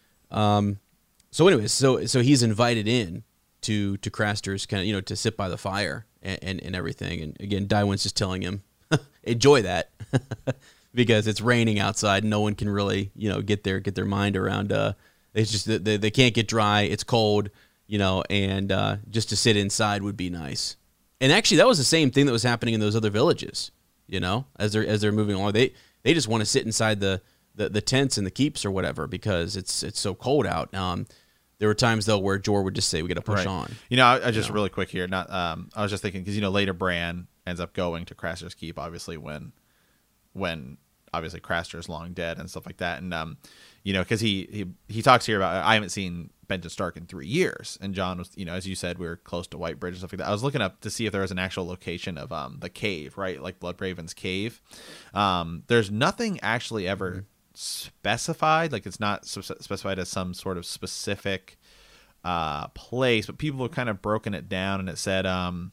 Speaker 1: Um, so, anyways, so so he's invited in to to Craster's kind of you know to sit by the fire and, and, and everything, and again, Daiwen's just telling him enjoy that because it's raining outside, and no one can really you know get their get their mind around. Uh, It's just that they, they can't get dry. It's cold, you know, and uh, just to sit inside would be nice. And actually, that was the same thing that was happening in those other villages, you know, as they're as they're moving along. They they just want to sit inside the, the, the tents and the keeps or whatever because it's it's so cold out. Um, there were times though where Jor would just say, "We got to push
Speaker 2: right.
Speaker 1: on."
Speaker 2: You know, I, I just
Speaker 1: you know?
Speaker 2: really quick here. Not um, I was just thinking because you know later Bran ends up going to Craster's Keep, obviously when when. Obviously Craster's long dead and stuff like that, and um, you know, because he, he he talks here about I haven't seen Benjen Stark in three years, and John was, you know, as you said, we were close to White Bridge and stuff like that. I was looking up to see if there was an actual location of um the cave, right, like Bloodraven's cave. Um, there's nothing actually ever mm-hmm. specified, like it's not specified as some sort of specific uh place, but people have kind of broken it down, and it said um.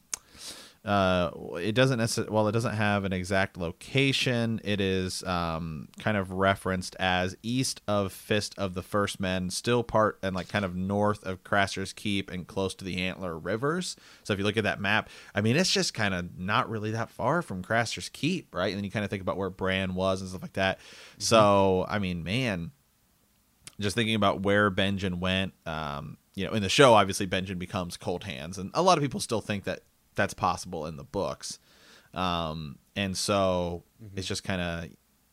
Speaker 2: Uh, it doesn't necessarily, well, it doesn't have an exact location. It is um, kind of referenced as east of Fist of the First Men, still part and like kind of north of Craster's Keep and close to the Antler Rivers. So if you look at that map, I mean, it's just kind of not really that far from Craster's Keep, right? And then you kind of think about where Bran was and stuff like that. Mm-hmm. So, I mean, man, just thinking about where Benjen went. Um, you know, in the show, obviously Benjen becomes Cold Hands, and a lot of people still think that that's possible in the books. Um, and so mm-hmm. it's just kind of.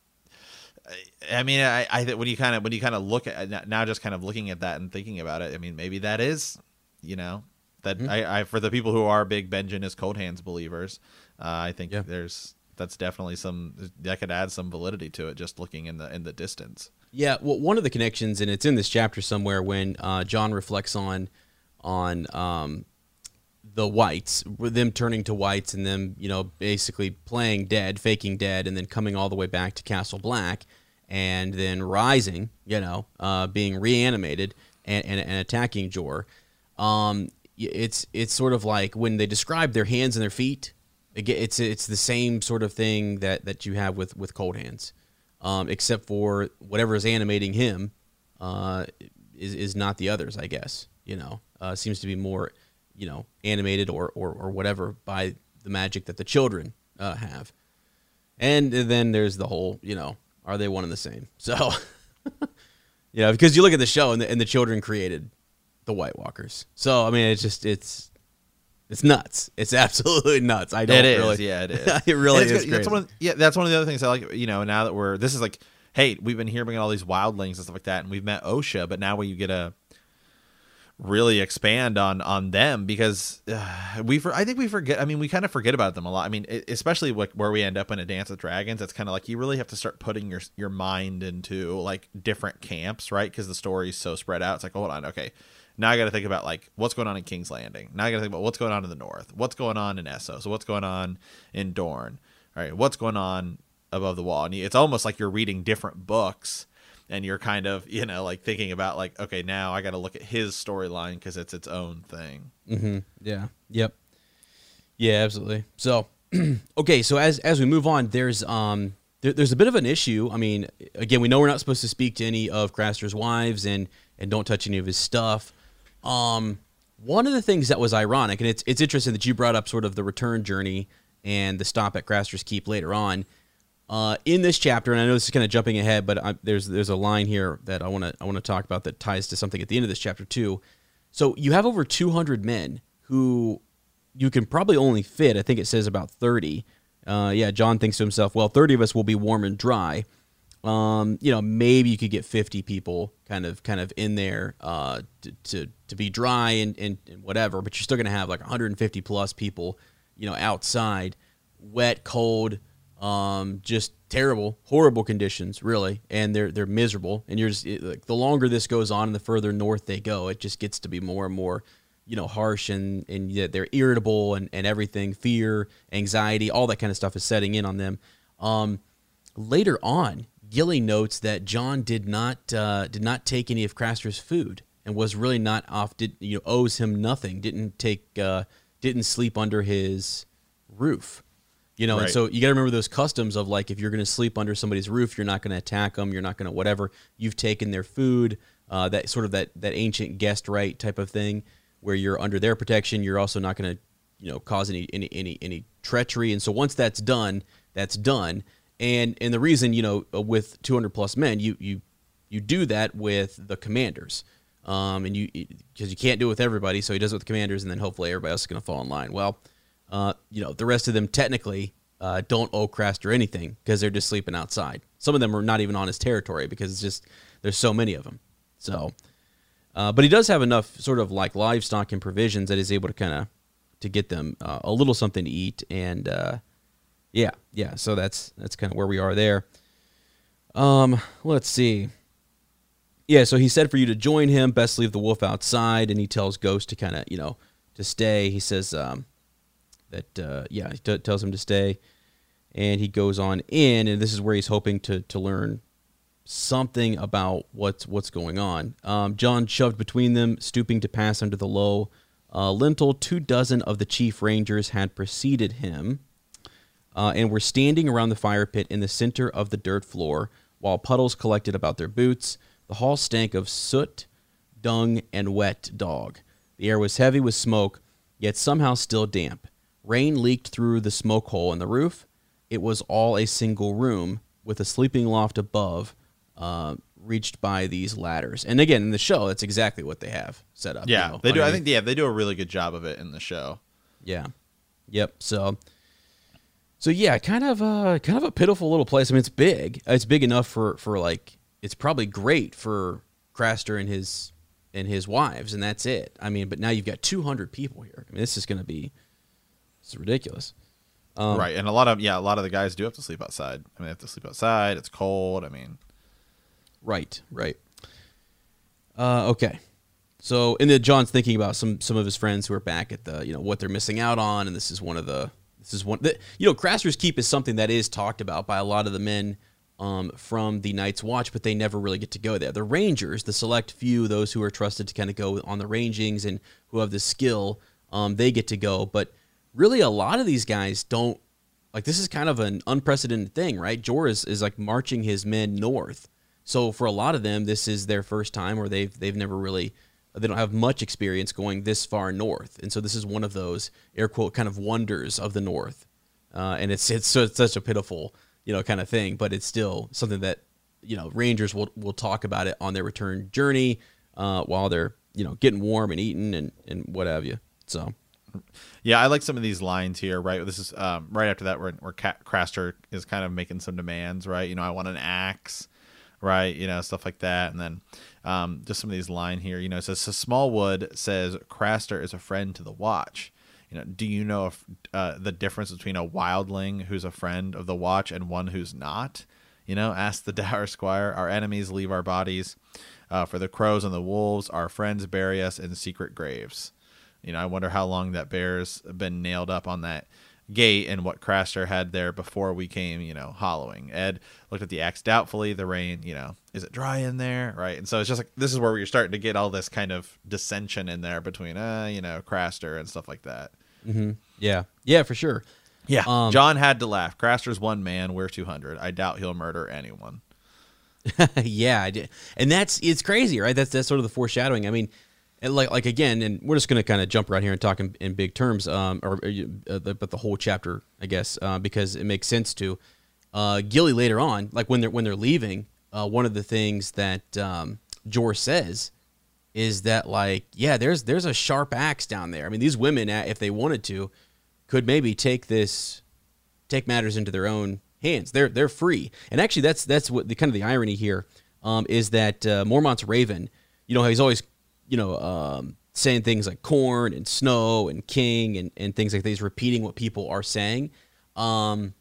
Speaker 2: I mean, I, I when you kind of when you kind of look at now, just kind of looking at that and thinking about it. I mean, maybe that is, you know, that mm-hmm. I, I for the people who are big Benjen is Cold Hands believers, uh, I think yeah. there's that's definitely some that could add some validity to it just looking in the in the distance.
Speaker 1: Yeah, well, one of the connections, and it's in this chapter somewhere, when uh, Jon reflects on on um, the whites, with them turning to whites and them, you know, basically playing dead, faking dead, and then coming all the way back to Castle Black, and then rising, you know, uh, being reanimated and, and, and attacking Jor. Um, it's it's sort of like when they describe their hands and their feet. It's it's the same sort of thing that, that you have with, with Cold Hands, um, except for whatever is animating him uh, is is not the others, I guess. You know, uh, seems to be more, you know, animated or, or, or whatever by the magic that the children uh, have. And then there's the whole, you know, are they one and the same? So, yeah, because you look at the show and the, and the children created the White Walkers. So, I mean, it's just, it's, it's nuts. It's absolutely nuts. I don't
Speaker 2: it is,
Speaker 1: really.
Speaker 2: Yeah, it is.
Speaker 1: It really
Speaker 2: is.
Speaker 1: Crazy.
Speaker 2: That's one of, yeah, that's one of the other things I like, you know, now that we're, this is like, hey, we've been hearing all these wildlings and stuff like that, and we've met Osha, but now when you get a, really expand on on them, because uh, we for, I think we forget I mean we kind of forget about them a lot. I mean it, especially like where we end up in A Dance with Dragons, it's kind of like you really have to start putting your your mind into like different camps, right? Because the story's so spread out. It's like, hold on, okay, now I got to think about like what's going on in King's Landing. Now I got to think about what's going on in the north, what's going on in Essos, so what's going on in Dorne, all right, what's going on above the wall. And it's almost like you're reading different books. And you're kind of, you know, like thinking about like, okay, now I got to look at his storyline because it's its own thing.
Speaker 1: Mm-hmm. Yeah. Yep. Yeah, absolutely. So, okay. So as, as we move on, there's, um, there, there's a bit of an issue. I mean, again, we know we're not supposed to speak to any of Craster's wives and, and don't touch any of his stuff. Um, one of the things that was ironic, and it's, it's interesting that you brought up sort of the return journey and the stop at Craster's Keep later on. Uh, in this chapter, and I know this is kind of jumping ahead, but I, there's there's a line here that I want to I want to talk about that ties to something at the end of this chapter too. So you have over two hundred men who you can probably only fit. I think it says about thirty. Uh, yeah, Jon thinks to himself, well, thirty of us will be warm and dry. Um, you know, maybe you could get fifty people kind of kind of in there uh, to, to to be dry and, and, and whatever, but you're still going to have like one hundred fifty plus people, you know, outside, wet, cold. Um, just terrible, horrible conditions, really, and they're they're miserable. And you're just it, like the longer this goes on, and the further north they go, it just gets to be more and more, you know, harsh, and and yet they're irritable and, and everything, fear, anxiety, all that kind of stuff is setting in on them. Um, later on, Gilly notes that Jon did not uh, did not take any of Craster's food and was really not off. Did you know owes him nothing? Didn't take uh, didn't sleep under his roof. You know, right. And so you got to remember those customs of like if you're going to sleep under somebody's roof, you're not going to attack them, you're not going to whatever. You've taken their food, uh, that sort of that that ancient guest right type of thing, where you're under their protection. You're also not going to, you know, cause any any any any treachery. And so once that's done, that's done. And and the reason, you know, with two hundred plus men, you you you do that with the commanders, um, and you because you can't do it with everybody. So he does it with the commanders, and then hopefully everybody else is going to fall in line. Well. Uh, you know, the rest of them technically uh, don't owe Craster anything because they're just sleeping outside. Some of them are not even on his territory because it's just there's so many of them. So, uh, but he does have enough sort of like livestock and provisions that he's able to kind of to get them uh, a little something to eat. And uh, yeah, yeah. So that's that's kind of where we are there. Um, let's see. Yeah, so he said for you to join him, best leave the wolf outside, and he tells Ghost to kind of you know to stay. He says. Um, That uh, yeah, he t- tells him to stay, and he goes on in, and this is where he's hoping to to learn something about what's what's going on. Um, Jon shoved between them, stooping to pass under the low uh, lintel. Two dozen of the chief rangers had preceded him, uh, and were standing around the fire pit in the center of the dirt floor, while puddles collected about their boots. The hall stank of soot, dung, and wet dog. The air was heavy with smoke, yet somehow still damp. Rain leaked through the smoke hole in the roof. It was all a single room with a sleeping loft above, uh, reached by these ladders. And again, in the show, that's exactly what they have set up.
Speaker 2: Yeah,
Speaker 1: you know,
Speaker 2: they do. I
Speaker 1: underneath.
Speaker 2: think yeah, they do a really good job of it in the show.
Speaker 1: Yeah. Yep. So, so yeah, kind of, uh, kind of a pitiful little place. I mean, it's big. It's big enough for, for like, it's probably great for Craster and his, and his wives, and that's it. I mean, but now you've got two hundred people here. I mean, this is going to be, it's ridiculous. Um,
Speaker 2: Right, and a lot of yeah, a lot of the guys do have to sleep outside. I mean, they have to sleep outside. It's cold. I mean,
Speaker 1: right, right. Uh, okay. So, and then John's thinking about some some of his friends who are back at the, you know, what they're missing out on, and this is one of the, this is one, the, you know, Craster's Keep is something that is talked about by a lot of the men um, from the Night's Watch, but they never really get to go there. The Rangers, the select few, those who are trusted to kind of go on the rangings and who have the skill, um, they get to go, but really a lot of these guys don't, like, this is kind of an unprecedented thing, right? Jor is, is like marching his men north. So for a lot of them, this is their first time, or they've they've never really, they don't have much experience going this far north, and so this is one of those air quote kind of wonders of the north, uh, and it's it's, so it's such a pitiful, you know, kind of thing, but it's still something that, you know, Rangers will will talk about it on their return journey uh, while they're, you know, getting warm and eating and and what have you. So.
Speaker 2: yeah, I like some of these lines here. Right, this is um, right after that where where Craster is kind of making some demands. Right, you know, I want an axe. Right, you know, stuff like that. And then um, just some of these line here, you know, it says, so Smallwood says Craster is a friend to the Watch. You know, do you know if, uh, the difference between a wildling who's a friend of the Watch and one who's not? You know, asked the dour squire. Our enemies leave our bodies uh, for the crows and the wolves. Our friends bury us in secret graves. You know, I wonder how long that bear's been nailed up on that gate and what Craster had there before we came, you know, hollowing. Ed looked at the axe doubtfully. The rain, you know, is it dry in there? Right. And so it's just like, this is where you're starting to get all this kind of dissension in there between, uh, you know, Craster and stuff like that.
Speaker 1: Mm-hmm. Yeah. Yeah, for sure.
Speaker 2: Yeah.
Speaker 1: Um,
Speaker 2: John had to laugh. Craster's one man. We're two hundred. I doubt he'll murder anyone.
Speaker 1: yeah. I did. And that's, it's crazy, right? That's, that's sort of the foreshadowing. I mean, and like, like again, and we're just going to kind of jump around here and talk in, in big terms, um, or, uh, the, but the whole chapter, I guess, uh, because it makes sense to, uh, Gilly later on, like when they're, when they're leaving, uh, one of the things that, um, Jor says is that, like, yeah, there's, there's a sharp axe down there. I mean, these women, if they wanted to, could maybe take this, take matters into their own hands. They're, they're free. And actually that's, that's what the kind of the irony here, um, is that, uh, Mormont's Raven, you know, he's always, you know, um, saying things like corn and snow and king and, and things like that. He's repeating what people are saying. Um,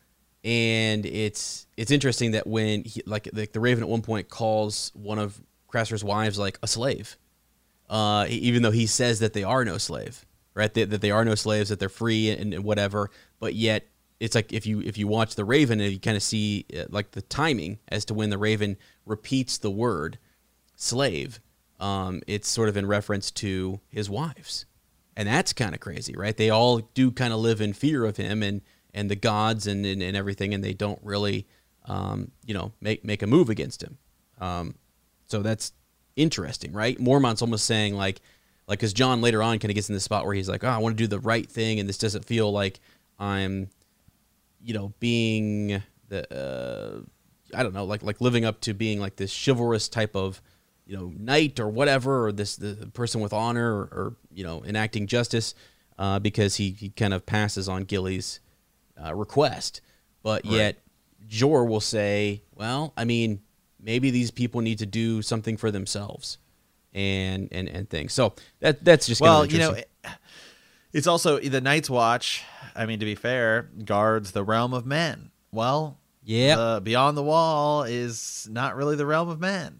Speaker 1: and it's, it's interesting that when he, like, like the Raven at one point calls one of Craster's wives, like, a slave, uh, even though he says that they are no slave, right? That, that they are no slaves, that they're free and, and whatever. But yet it's like, if you, if you watch the Raven and you kind of see uh, like the timing as to when the Raven repeats the word slave, Um, it's sort of in reference to his wives. And that's kind of crazy, right? They all do kind of live in fear of him and, and the gods and, and, and everything, and they don't really, um, you know, make, make a move against him. Um, so that's interesting, right? Mormont's almost saying like, like, because John later on kind of gets in this spot where he's like, oh, I want to do the right thing, and this doesn't feel like I'm, you know, being the, uh, I don't know, like, like living up to being like this chivalrous type of, you know, knight or whatever, or this the person with honor, or, or you know, enacting justice, uh, because he, he kind of passes on Gilly's uh, request. But
Speaker 2: Right.
Speaker 1: yet Jor will say, well, I mean, maybe these people need to do something for themselves and and, and things. So that that's just
Speaker 2: Well,
Speaker 1: kind of
Speaker 2: you know,
Speaker 1: interesting.
Speaker 2: it- it's also the Night's Watch. I mean, to be fair, guards the realm of men. Well,
Speaker 1: Yep.
Speaker 2: the Beyond the Wall is not really the realm of men.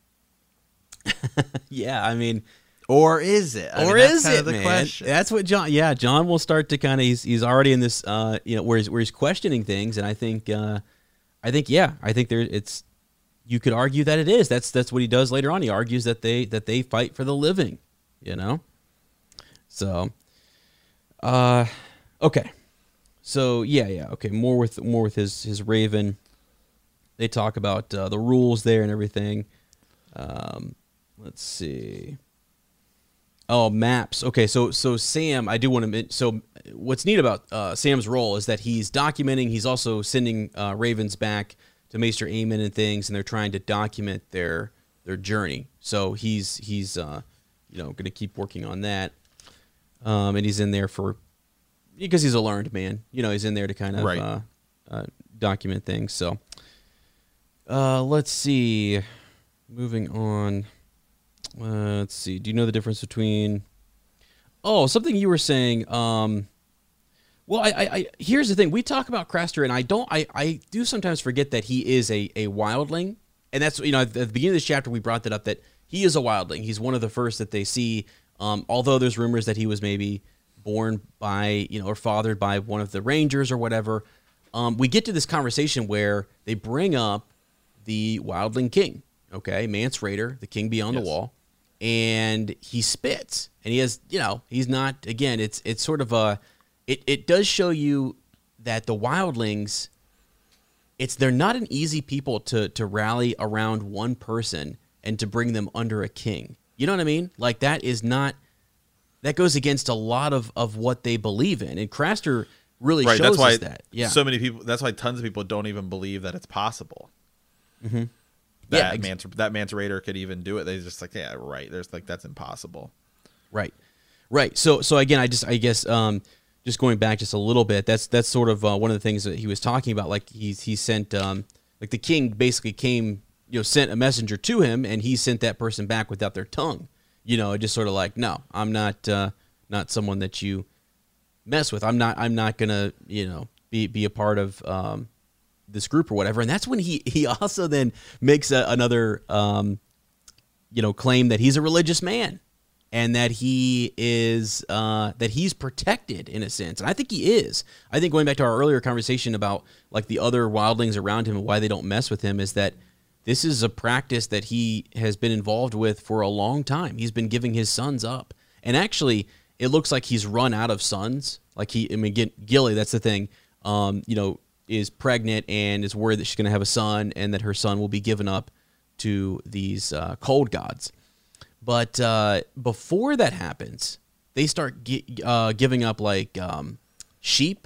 Speaker 1: Yeah, I mean,
Speaker 2: Or is it? I
Speaker 1: or
Speaker 2: mean, that's
Speaker 1: is
Speaker 2: kind
Speaker 1: it,
Speaker 2: of the
Speaker 1: man?
Speaker 2: question.
Speaker 1: That's what John. Yeah, John will start to kind of. He's he's already in this. Uh, you know, where he's where he's questioning things, and I think, uh, I think, yeah, I think there. It's. You could argue that it is. That's that's what he does later on. He argues that they that they fight for the living. You know. So. Uh, okay. So yeah, yeah, okay. More with more with his his Raven. They talk about uh, the rules there and everything. Um, let's see. Oh, maps. Okay, so so Sam, I do want to. So what's neat about uh, Sam's role is that he's documenting. He's also sending uh, Ravens back to Maester Aemon and things, and they're trying to document their their journey. So he's he's uh, you know going to keep working on that, um, and he's in there for because he's a learned man. You know, he's in there to kind of
Speaker 2: Right.
Speaker 1: uh, uh, document things. So uh, let's see. Moving on. Uh, let's see. Do you know the difference between? Oh, something you were saying. Um, well, I, I, I here's the thing. We talk about Craster, and I don't. I, I do sometimes forget that he is a, a wildling, and that's you know at the beginning of this chapter we brought that up that he is a wildling. He's one of the first that they see. Um, although there's rumors that he was maybe born by you know or fathered by one of the Rangers or whatever. Um, we get to this conversation where they bring up the Wildling King. Okay, Mance Rayder, the King Beyond
Speaker 2: Yes.
Speaker 1: the Wall. And he spits, and he has, you know, he's not. Again, it's it's sort of a, it it does show you that the wildlings, it's they're not an easy people to to rally around one person and to bring them under a king. You know what I mean? Like that is not, that goes against a lot of of what they believe in, and Craster really
Speaker 2: Right.
Speaker 1: shows
Speaker 2: That's why
Speaker 1: us that. Yeah.
Speaker 2: so many people. That's why tons of people don't even believe that it's possible.
Speaker 1: Mm-hmm.
Speaker 2: That
Speaker 1: Yeah, ex-
Speaker 2: Mance, that Mance Rayder could even do it. They just like, yeah, right. There's like that's impossible.
Speaker 1: Right, right. So, so again, I just, I guess, um, just going back just a little bit. That's that's sort of uh, one of the things that he was talking about. Like he he sent, um, like the king basically came, you know, sent a messenger to him, and he sent that person back without their tongue. You know, just sort of like, no, I'm not, uh, not someone that you mess with. I'm not, I'm not gonna, you know, be be a part of. Um, this group or whatever. And that's when he, he also then makes a, another, um, you know, claim that he's a religious man and that he is, uh, that he's protected in a sense. And I think he is. I think going back to our earlier conversation about like the other wildlings around him and why they don't mess with him is that this is a practice that he has been involved with for a long time. He's been giving his sons up. And actually it looks like he's run out of sons. Like he, I mean, again, Gilly, that's the thing. Um, you know, is pregnant and is worried that she's going to have a son and that her son will be given up to these uh, cold gods. But uh, before that happens, they start gi- uh, giving up like um, sheep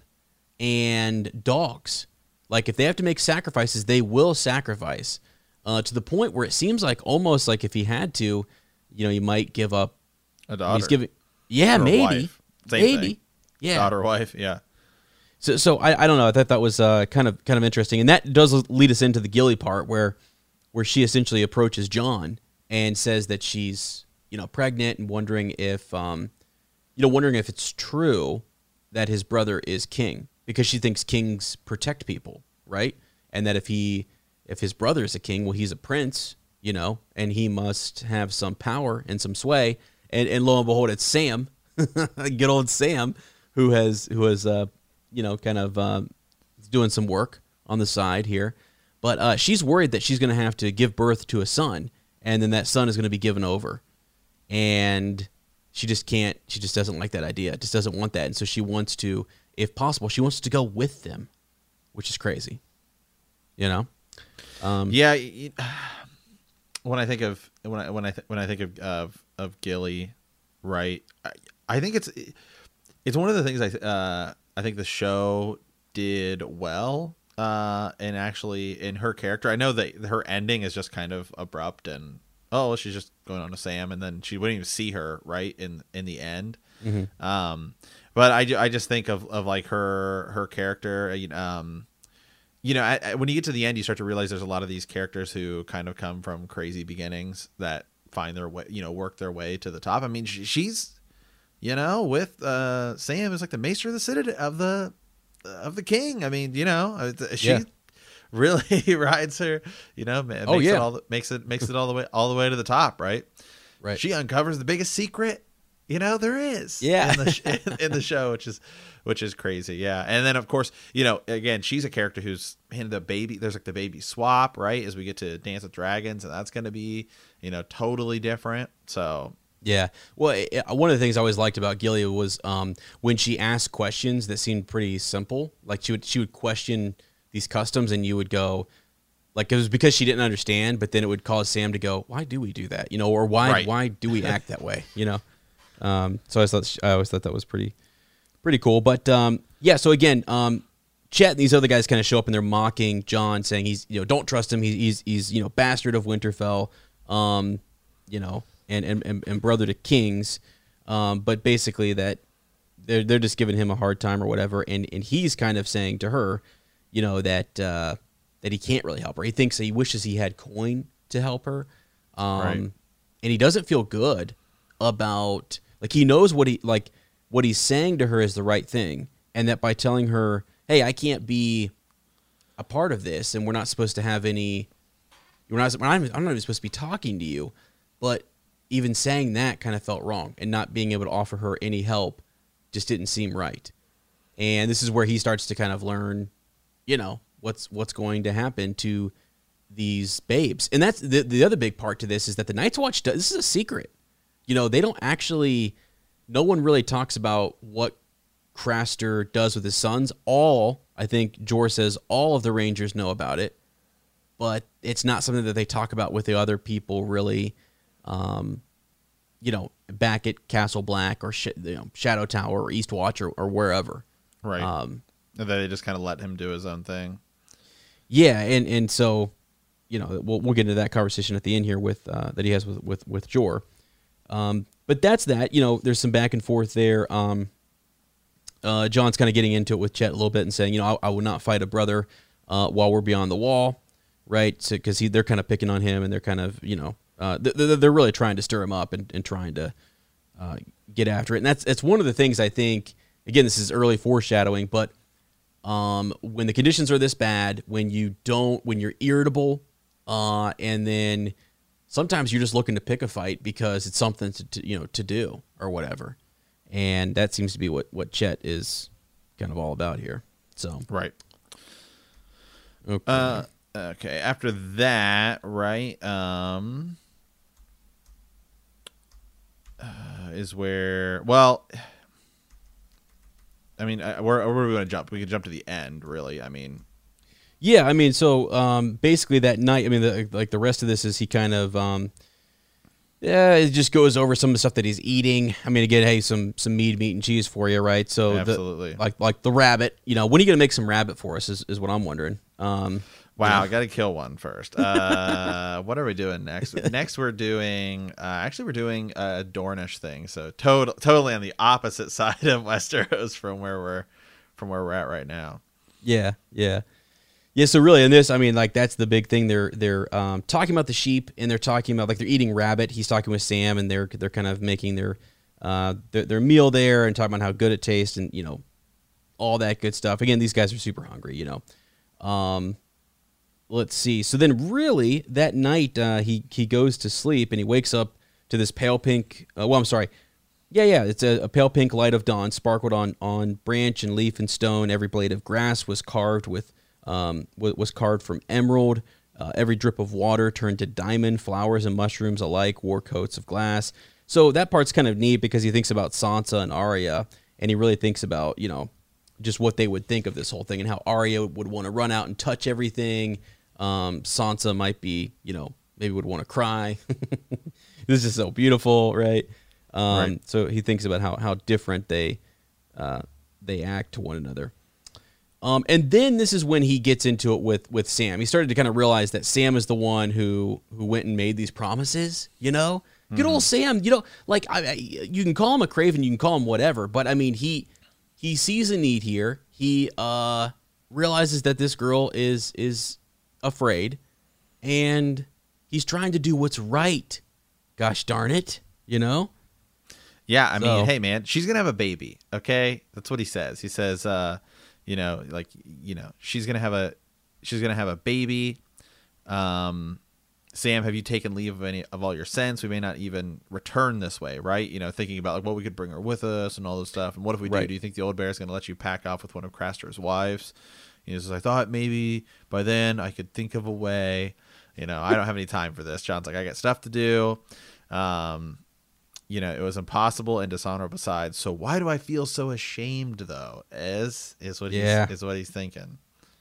Speaker 1: and dogs. Like if they have to make sacrifices, they will sacrifice uh, to the point where it seems like almost like if he had to, you know, he might give up.
Speaker 2: A daughter.
Speaker 1: He's giving, yeah,
Speaker 2: Or a
Speaker 1: maybe,
Speaker 2: wife. Same
Speaker 1: maybe,
Speaker 2: thing.
Speaker 1: yeah.
Speaker 2: Daughter, wife. Yeah.
Speaker 1: So, so I, I don't know. I thought that was uh, kind of kind of interesting, and that does lead us into the Gilly part where, where she essentially approaches Jon and says that she's you know pregnant and wondering if um, you know wondering if it's true that his brother is king because she thinks kings protect people, right? And that if he if his brother is a king, well, he's a prince, you know, and he must have some power and some sway. And and lo and behold, it's Sam, good old Sam, who has who has uh, you know, kind of um, doing some work on the side here. But uh, she's worried that she's going to have to give birth to a son, and then that son is going to be given over. And she just can't, she just doesn't like that idea, just doesn't want that. And so she wants to, if possible, she wants to go with them, which is crazy, you know? Um,
Speaker 2: Yeah. y- y- When I think of when I when I th- when I think of of, of Gilly, right? I, I think it's it's one of the things I uh, I think the show did well, uh, and actually in her character, I know that her ending is just kind of abrupt and oh, she's just going on to Sam, and then she wouldn't even see her right in in the end.
Speaker 1: Mm-hmm.
Speaker 2: Um, but I, ju- I just think of, of like her her character, you know, um, you know, I, I, when you get to the end, you start to realize there's a lot of these characters who kind of come from crazy beginnings that find their way, you know, work their way to the top. I mean, she, she's you know, with uh, Sam is like the maester of the citadel of the of the king. I mean, you know, she
Speaker 1: Yeah.
Speaker 2: really rides her. You know, makes
Speaker 1: Oh, yeah.
Speaker 2: it all the, makes it makes it all the way all the way to the top. Right.
Speaker 1: Right.
Speaker 2: She uncovers the biggest secret, you know, there is.
Speaker 1: Yeah.
Speaker 2: In the, sh- in the show, which is which is crazy. Yeah. And then of course, you know, again, she's a character who's in the baby. There's like the baby swap, right? As we get to Dance with Dragons, and that's going to be, you know, totally different. So.
Speaker 1: Yeah. Well, it, one of the things I always liked about Gilead was um, when she asked questions that seemed pretty simple. Like she would she would question these customs, and you would go, like it was because she didn't understand, but then it would cause Sam to go, "Why do we do that?" You know, or why
Speaker 2: Right.
Speaker 1: why do we act that way? You know. Um, so I thought I always thought that was pretty pretty cool. But um, yeah. So again, um, Chet and these other guys kind of show up and they're mocking Jon, saying he's, you know, don't trust him. He's, he's, he's you know, bastard of Winterfell, um, you know, and, and, and, and brother to kings. Um, but basically that they're, they're just giving him a hard time or whatever. And, and he's kind of saying to her, you know, that, uh, that he can't really help her. He thinks he wishes he had coin to help her. Um,
Speaker 2: Right.
Speaker 1: and he doesn't feel good about, like, he knows what he, like, what he's saying to her is the right thing. And that by telling her, hey, I can't be a part of this, and we're not supposed to have any, we're not, we're not even, I'm not even supposed to be talking to you. But even saying that kind of felt wrong, and not being able to offer her any help just didn't seem right. And this is where he starts to kind of learn, you know, what's what's going to happen to these babes. And that's the, the other big part to this is that the Night's Watch does, this is a secret. You know, they don't actually, no one really talks about what Craster does with his sons. All, I think Jor says, all of the Rangers know about it, but it's not something that they talk about with the other people really, um, you know, back at Castle Black or sh- you know, Shadow Tower or Eastwatch or, or wherever.
Speaker 2: Right.
Speaker 1: Um,
Speaker 2: And then they just kind of let him do his own thing.
Speaker 1: yeah, and, and so, you know, we'll, we'll get into that conversation at the end here with uh, that he has with, with, with Jor. Um, but that's that. You know, there's some back and forth there. Um, Uh, Jon's kind of getting into it with Chet a little bit and saying, you know, I, I would not fight a brother uh, while we're beyond the wall, right? So because he they're kind of picking on him and they're kind of, you know, uh, they're, they're really trying to stir him up and, and trying to uh, get after it. And that's that's one of the things I think. Again, this is early foreshadowing, but um, when the conditions are this bad, when you don't, when you're irritable, uh, and then sometimes you're just looking to pick a fight because it's something to, to you know to do or whatever. And that seems to be what, what Chet is kind of all about here. So
Speaker 2: Right.
Speaker 1: okay.
Speaker 2: Uh, okay. After that, right, um, uh, is where, well, I mean, uh, where, where are we going to jump? We could jump to the end, really. I mean,
Speaker 1: yeah, I mean, so um, basically that night, I mean, the, like the rest of this is he kind of, um, yeah, it just goes over some of the stuff that he's eating. I mean, again, hey, some some meat, meat and cheese for you, right? So
Speaker 2: absolutely.
Speaker 1: The, like like the rabbit, you know, when are you gonna make some rabbit for us? Is, is what I'm wondering. Um,
Speaker 2: wow,
Speaker 1: you know.
Speaker 2: I got to kill one first. Uh, what are we doing next? Next, we're doing. Uh, actually, we're doing a Dornish thing. So total, totally on the opposite side of Westeros from where we're from where we're at right now.
Speaker 1: Yeah, yeah. Yeah, so really in this, I mean, like that's the big thing. They're they're um, talking about the sheep, and they're talking about like they're eating rabbit. He's talking with Sam, and they're they're kind of making their uh, their, their meal there, and talking about how good it tastes, and you know, all that good stuff. Again, these guys are super hungry, you know. Um, let's see. So then, really, that night uh, he he goes to sleep, and he wakes up to this pale pink. Uh, well, I'm sorry. Yeah, yeah, it's a, a pale pink light of dawn sparkled on on branch and leaf and stone. Every blade of grass was carved with. Um, was carved from emerald. Uh, every drip of water turned to diamond. Flowers and mushrooms alike wore coats of glass. So that part's kind of neat because he thinks about Sansa and Arya, and he really thinks about, you know, just what they would think of this whole thing and how Arya would want to run out and touch everything. Um, Sansa might be, you know, maybe would want to cry. This is so beautiful, right? Um,
Speaker 2: Right.
Speaker 1: So he thinks about how how different they uh, they act to one another. Um, and then this is when he gets into it with, with Sam. He started to kind of realize that Sam is the one who who went and made these promises, you know? Mm-hmm. Good old Sam, you know, like, I, I, you can call him a craven, you can call him whatever, but, I mean, he he sees a need here. He uh, realizes that this girl is is afraid, and he's trying to do what's right. Gosh darn it, you know?
Speaker 2: Yeah, I
Speaker 1: So-
Speaker 2: mean, hey, man, she's going to have a baby, okay? That's what he says. He says, uh, you know, like, you know, she's going to have a, she's going to have a baby. Um, Sam, have you taken leave of any of all your sense? We may not even return this way, right? You know, thinking about like, well, we could bring her with us and all this stuff. And what if we do?
Speaker 1: Right.
Speaker 2: Do you think the old bear is going to let you pack off with one of Craster's wives? You know, so I thought maybe by then I could think of a way. You know, I don't have any time for this. John's like, I got stuff to do. Um, you know, it was impossible and dishonorable besides. So why do I feel so ashamed though? Is is what
Speaker 1: Yeah.
Speaker 2: he's is what he's thinking.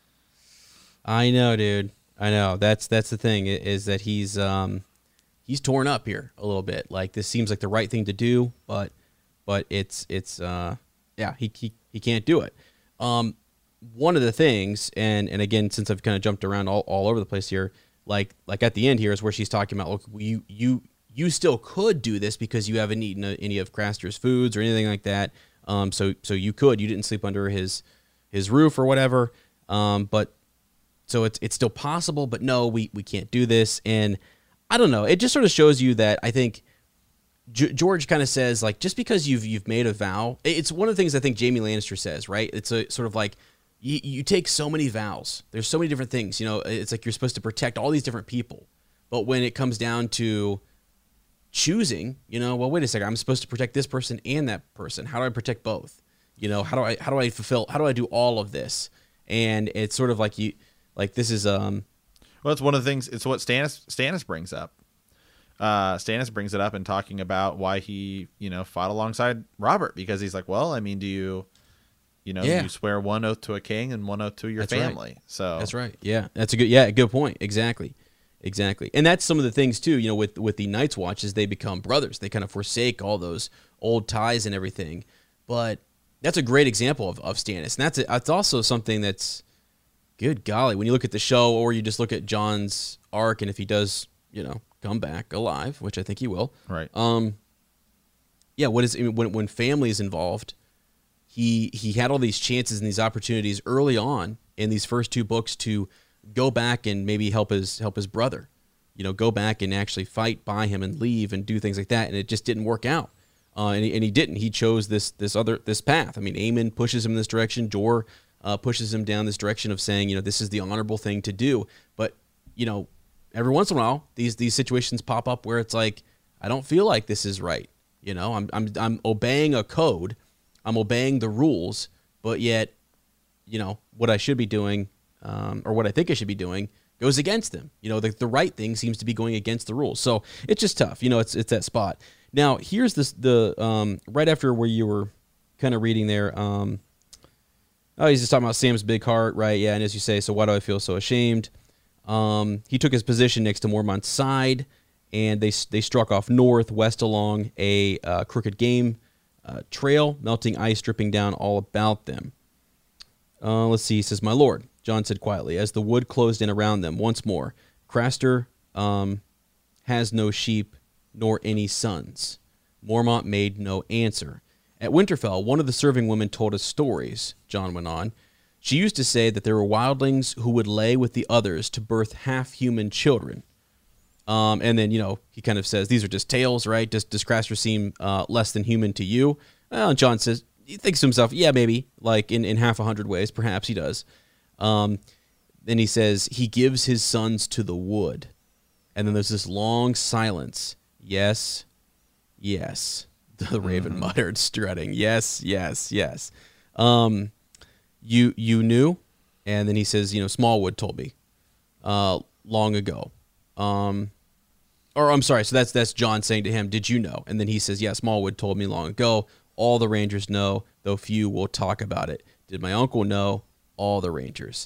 Speaker 1: I know, dude. I know. That's that's the thing i- is that he's um he's torn up here a little bit. Like this seems like the right thing to do, but but it's it's uh yeah, he he, he can't do it. Um one of the things, and and again, since I've kind of jumped around all, all over the place here, like like at the end here is where she's talking about, look, you you you still could do this because you haven't eaten a, any of Craster's foods or anything like that. Um, so so you could, you didn't sleep under his his roof or whatever. Um, but so it's it's still possible, but no, we we can't do this. And I don't know. It just sort of shows you that I think G- George kind of says, like, just because you've you've made a vow, it's one of the things I think Jaime Lannister says, right? It's a sort of like you, you take so many vows. There's so many different things, you know. It's like you're supposed to protect all these different people, but when it comes down to choosing, you know, well, wait a second, I'm supposed to protect this person and that person. How do I protect both? You know, how do I how do I fulfill? How do I do all of this? And it's sort of like you, like this is um.
Speaker 2: Well, it's one of the things. It's what Stannis Stannis brings up. Uh, Stannis brings it up in talking about why he, you know, fought alongside Robert, because he's like, well, I mean, do you, you know,
Speaker 1: Yeah.
Speaker 2: you swear one oath to a king and one oath to your
Speaker 1: That's
Speaker 2: family.
Speaker 1: Right.
Speaker 2: So
Speaker 1: that's right. Yeah, that's a good. Yeah, good point. Exactly, exactly. And that's some of the things too. You know, with with the Night's Watch, is they become brothers. They kind of forsake all those old ties and everything. But that's a great example of of Stannis. And that's a, that's also something that's good. Golly, when you look at the show, or you just look at Jon's arc, and if he does, you know, come back alive, which I think he will.
Speaker 2: Right.
Speaker 1: Um. Yeah. What is when when family is involved? He he had all these chances and these opportunities early on in these first two books to go back and maybe help his help his brother, you know, go back and actually fight by him and leave and do things like that, and it just didn't work out. Uh, and he, and he didn't. He chose this this other this path. I mean, Aemon pushes him in this direction. Jor uh, pushes him down this direction of saying, you know, this is the honorable thing to do. But you know, every once in a while, these these situations pop up where it's like, I don't feel like this is right. You know, I'm I'm I'm obeying a code, I'm obeying the rules, but yet, you know, what I should be doing, um, or what I think I should be doing, goes against them. You know, the the right thing seems to be going against the rules. So it's just tough. You know, it's it's that spot. Now here's this the um, right after where you were kind of reading there. Um, oh, he's just talking about Sam's big heart, right? Yeah, and as you say, so why do I feel so ashamed? Um, he took his position next to Mormont's side, and they they struck off north, west along a uh, crooked game uh, trail, melting ice dripping down all about them. Uh, let's see, he says, "My lord," Jon said quietly, as the wood closed in around them once more, "Craster um, has no sheep nor any sons." Mormont made no answer. "At Winterfell, one of the serving women told us stories," Jon went on. "She used to say that there were wildlings who would lay with the others to birth half-human children." Um, and then, you know, he kind of says, these are just tales, right? Does, does Craster seem uh, less than human to you? Well, and Jon says, he thinks to himself, yeah, maybe, like in, in half a hundred ways, perhaps he does. Um, then he says, he gives his sons to the wood. And then there's this long silence. Yes, yes, the Raven mm-hmm. muttered, strutting. Yes, yes, yes. Um, you you knew? And then he says, you know, Smallwood told me uh, long ago. Um, or I'm sorry. So that's, that's Jon saying to him, did you know? And then he says, yeah, Smallwood told me long ago. All the Rangers know, though few will talk about it. Did my uncle know? All the Rangers.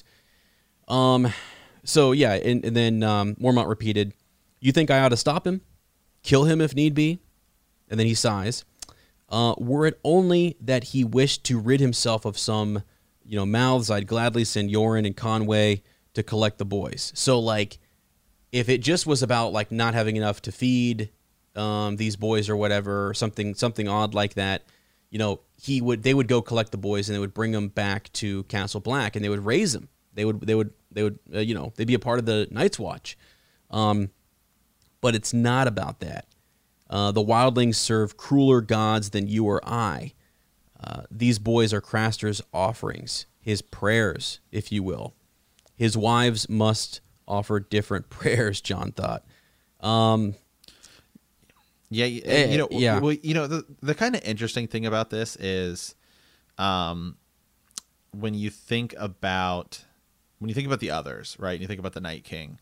Speaker 1: Um, so yeah. And, and then, um, Mormont repeated, you think I ought to stop him? Kill him if need be? And then he sighs. Uh, were it only that he wished to rid himself of some, you know, mouths, I'd gladly send Yoren and Conway to collect the boys. So like, if it just was about like not having enough to feed um, these boys or whatever, or something something odd like that, you know, he would they would go collect the boys and they would bring them back to Castle Black and they would raise them. They would they would they would uh, you know, they'd be a part of the Night's Watch. Um, but it's not about that. Uh, the wildlings serve crueler gods than you or I. Uh, these boys are Craster's offerings, his prayers, if you will. His wives must offer different prayers, Jon thought. Um,
Speaker 2: yeah, you know,
Speaker 1: yeah.
Speaker 2: Well, you know, the the kind of interesting thing about this is, um, when you think about when you think about the others, right? And you think about the Night King.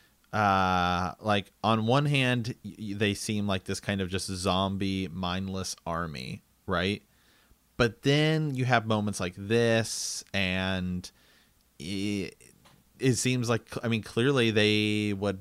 Speaker 2: Uh, like on one hand, y- they seem like this kind of just zombie, mindless army, right? But then you have moments like this, and it, it seems like, I mean, clearly they would,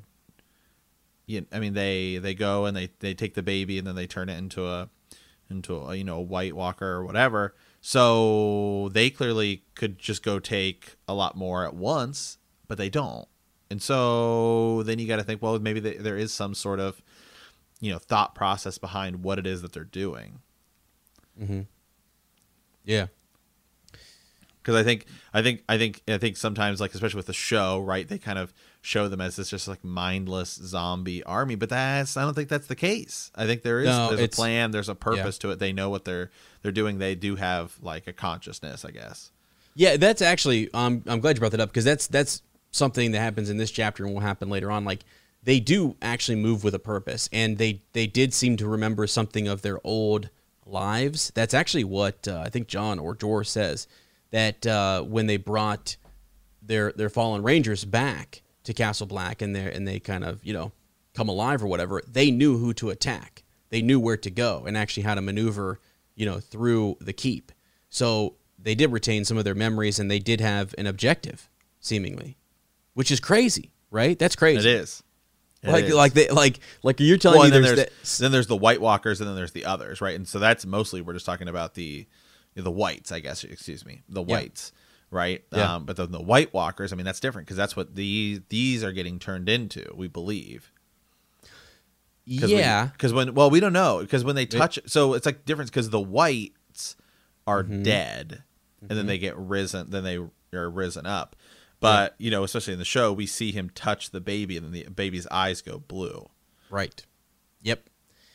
Speaker 2: you know, I mean, they, they go and they, they take the baby and then they turn it into a, into a, you know, a White Walker or whatever. So they clearly could just go take a lot more at once, but they don't. And so then you got to think, well, maybe they, there is some sort of, you know, thought process behind what it is that they're doing.
Speaker 1: Mm-hmm. Yeah.
Speaker 2: Because I think, I think, I think, I think sometimes, like especially with the show, right? They kind of show them as this just like mindless zombie army, but that's I don't think that's the case. I think there is
Speaker 1: No,
Speaker 2: there's a
Speaker 1: it's-
Speaker 2: plan, there's a purpose
Speaker 1: yeah.
Speaker 2: to it. They know what they're they're doing. They do have like a consciousness, I guess.
Speaker 1: Yeah, that's actually um, I'm glad you brought that up because that's that's something that happens in this chapter and will happen later on. Like they do actually move with a purpose, and they they did seem to remember something of their old lives. That's actually what uh, I think John or Jor says, that uh, when they brought their their fallen rangers back to Castle Black and they and they kind of, you know, come alive or whatever, they knew who to attack. They knew where to go and actually how to maneuver, you know, through the keep. So they did retain some of their memories, and they did have an objective, seemingly, which is crazy, right? That's crazy.
Speaker 2: It is. It
Speaker 1: like
Speaker 2: is.
Speaker 1: like they like like you're telling
Speaker 2: Well,
Speaker 1: me
Speaker 2: and then
Speaker 1: there's,
Speaker 2: there's
Speaker 1: that,
Speaker 2: then there's the White Walkers, and then there's the others, right? And so that's mostly we're just talking about the the whites, I guess. Excuse me, the
Speaker 1: Yeah.
Speaker 2: whites, right?
Speaker 1: Yeah.
Speaker 2: Um, but the, the White Walkers, I mean, that's different because that's what these these are getting turned into. We believe. Cause
Speaker 1: yeah.
Speaker 2: Because when well, we don't know because when they touch, so it's like difference because the whites are
Speaker 1: Mm-hmm.
Speaker 2: dead, and then they get risen, then they are risen up. But you know, especially in the show, we see him touch the baby, and then the baby's eyes go blue.
Speaker 1: Right. Yep.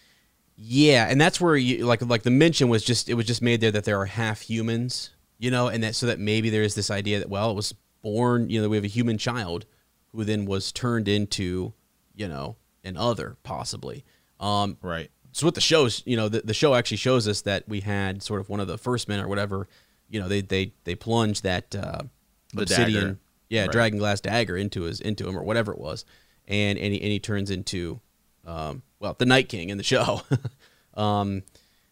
Speaker 1: Yeah, and that's where you like like the mention was just it was just made there that there are half humans, you know, and that so that maybe there is this idea that well, it was born, you know, we have a human child who then was turned into, you know, an other possibly. Um
Speaker 2: Right.
Speaker 1: so what the shows, you know, the, the show actually shows us that we had sort of one of the first men or whatever, you know, they they they plunged that uh
Speaker 2: The
Speaker 1: obsidian,
Speaker 2: dagger.
Speaker 1: yeah,
Speaker 2: Right.
Speaker 1: dragon glass dagger into his into him or whatever it was, and and he, and he turns into, um, well, the Night King in the show. um,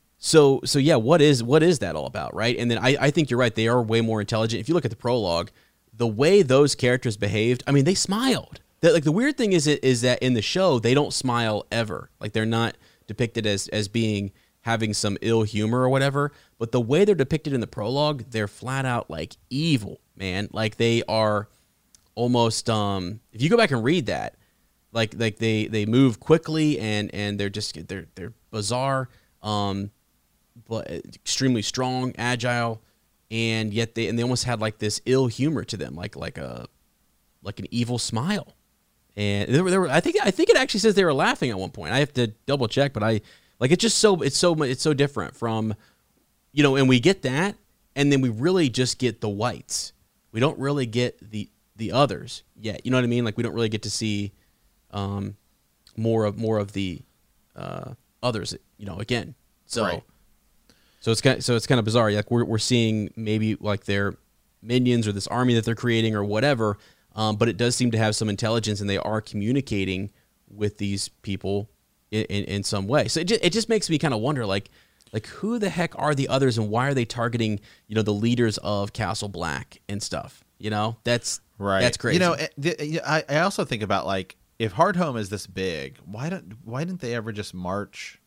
Speaker 1: so so yeah, what is what is that all about, right? And then I I think you're right. They are way more intelligent. If you look at the prologue, the way those characters behaved, I mean, they smiled. The, like the weird thing is is that in the show they don't smile ever. Like they're not depicted as as being having some ill humor or whatever, but the way they're depicted in the prologue, they're flat out like evil, man. Like they are almost um if you go back and read that, like like they they move quickly and and they're just they're they're bizarre, um but extremely strong, agile, and yet they and they almost had like this ill humor to them, like like a like an evil smile. And there were, there were I think I think it actually says they were laughing at one point. I have to double check, but I like it's just so it's so mu- it's so different from, you know, and we get that, and then we really just get the whites. We don't really get the the others yet. You know what I mean? Like we don't really get to see um more of more of the uh others, you know, again. So
Speaker 2: Right.
Speaker 1: so it's kind of, so it's kind of bizarre. Like we're we're seeing maybe like their minions or this army that they're creating or whatever. Um, but it does seem to have some intelligence, and they are communicating with these people in, in, in some way. So it just, it just makes me kind of wonder, like, like who the heck are the others, and why are they targeting, you know, the leaders of Castle Black and stuff? You know, that's
Speaker 2: Right.
Speaker 1: That's crazy.
Speaker 2: You know, it- the- I I also think about like if Hardhome is this big, why don't why didn't they ever just march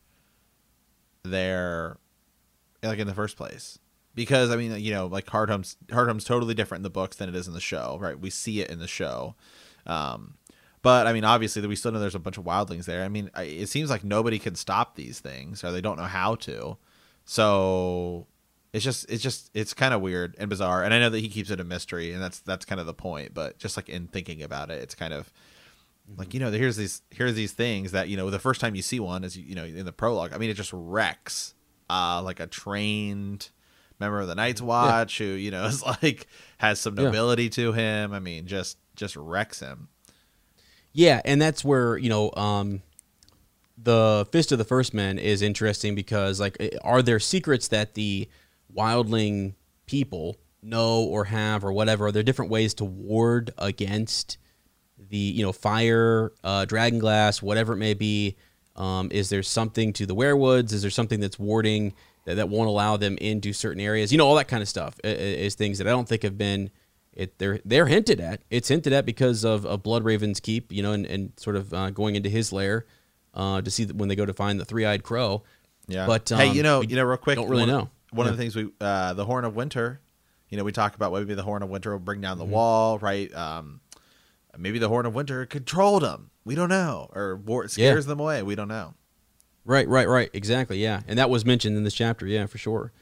Speaker 2: there, like in the first place? Because I mean, you know, like Hardhome's Hardhome's totally different in the books than it is in the show, right? We see it in the show, um, but I mean, obviously, we still know there's a bunch of wildlings there. I mean, I- it seems like nobody can stop these things, or they don't know how to. So it's just, it's just, it's kind of weird and bizarre. And I know that he keeps it a mystery, and that's that's kind of the point. But just like in thinking about it, it's kind of like, you know, here's these here's these things that, you know, the first time you see one is, you know, in the prologue. I mean, it just wrecks uh, like a trained member of the Night's Watch who, you know, is like has some
Speaker 1: Yeah.
Speaker 2: nobility to him. I mean, just just wrecks him.
Speaker 1: Yeah, and that's where, you know, um, the Fist of the First Men is interesting because, like, are there secrets that the wildling people know or have or whatever? Are there different ways to ward against the, you know, fire, uh, dragon glass, whatever it may be? Um, is there something to the werewoods? Is there something that's warding that, that won't allow them into certain areas? You know, all that kind of stuff i- i- is things that I don't think have been it. They're they're hinted at. It's hinted at because of, of Bloodraven's keep, you know, and, and sort of uh, going into his lair uh, to see that when they go to find the three-eyed crow.
Speaker 2: Yeah.
Speaker 1: But
Speaker 2: hey,
Speaker 1: um,
Speaker 2: you know,
Speaker 1: we
Speaker 2: you know, real quick,
Speaker 1: don't really
Speaker 2: one-
Speaker 1: know.
Speaker 2: one
Speaker 1: Yeah.
Speaker 2: of the things we, uh, the Horn of Winter, you know, we talk about maybe the Horn of Winter will bring down the
Speaker 1: Mhm.
Speaker 2: wall, right? Um, maybe the Horn of Winter controlled them. We don't know. Or war-
Speaker 1: Yeah.
Speaker 2: scares them away. We don't know.
Speaker 1: Right, right, right. Exactly. Yeah, and that was mentioned in this chapter. Yeah, for sure.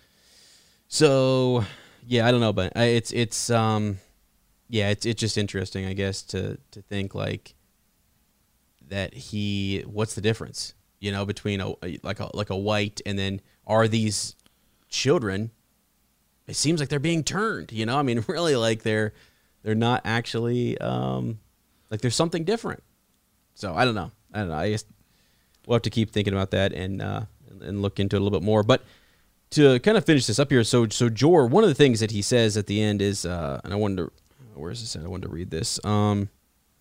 Speaker 1: So, yeah, I don't know, but I- it's it's um, yeah, it's it's just interesting, I guess, to to think like that he. What's the difference, you know, between a like a like a white and then are these children? It seems like they're being turned. You know, I mean, really, like they're they're not actually um, like there's something different. So I don't know. I don't know. I guess we'll have to keep thinking about that and uh, and look into it a little bit more. But to kind of finish this up here, so so Jor, one of the things that he says at the end is, uh, and I wanted to, where is this at? I wanted to read this. Um,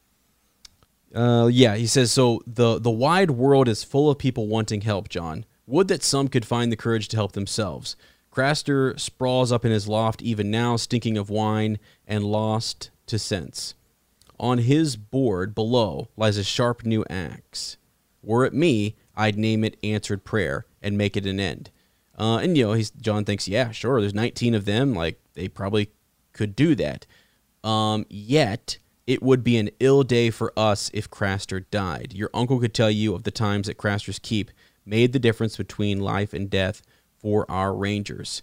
Speaker 1: uh, yeah, he says, so the the wide world is full of people wanting help, John. Would that some could find the courage to help themselves. Craster sprawls up in his loft even now, stinking of wine and lost to sense. On his board below lies a sharp new axe. Were it me, I'd name it Answered Prayer and make it an end. Uh, and, you know, he's, John thinks, yeah, sure, there's nineteen of them. Like, they probably could do that. Um, yet, it would be an ill day for us if Craster died. Your uncle could tell you of the times that Craster's Keep made the difference between life and death for our rangers.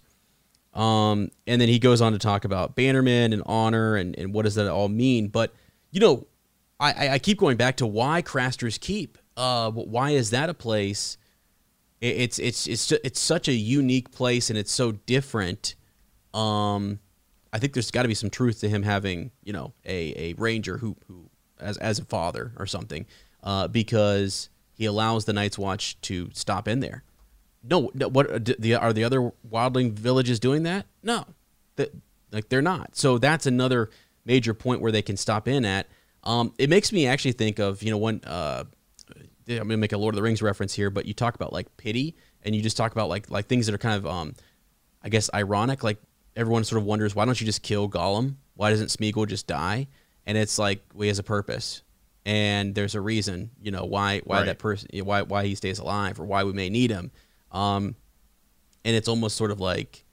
Speaker 1: Um, and then he goes on to talk about Bannerman and honor and, and what does that all mean. But, you know, I, I keep going back to why Craster's Keep. Uh, why is that a place? It's it's it's it's such a unique place and it's so different. Um, I think there's got to be some truth to him having, you know, a, a ranger who who as as a father or something, uh, because he allows the Night's Watch to stop in there. No, no what the are the other wildling villages doing that? No, that like they're not. So that's another major point where they can stop in at. Um, it makes me actually think of, you know, one. Uh, I'm gonna make a Lord of the Rings reference here, but you talk about like pity, and you just talk about like like things that are kind of, um, I guess, ironic. Like everyone sort of wonders, why don't you just kill Gollum? Why doesn't Smeagol just die? And it's like, well, he has a purpose, and there's a reason, you know, why why
Speaker 2: Right.
Speaker 1: that person, why why he stays alive, or why we may need him. Um, and it's almost sort of like,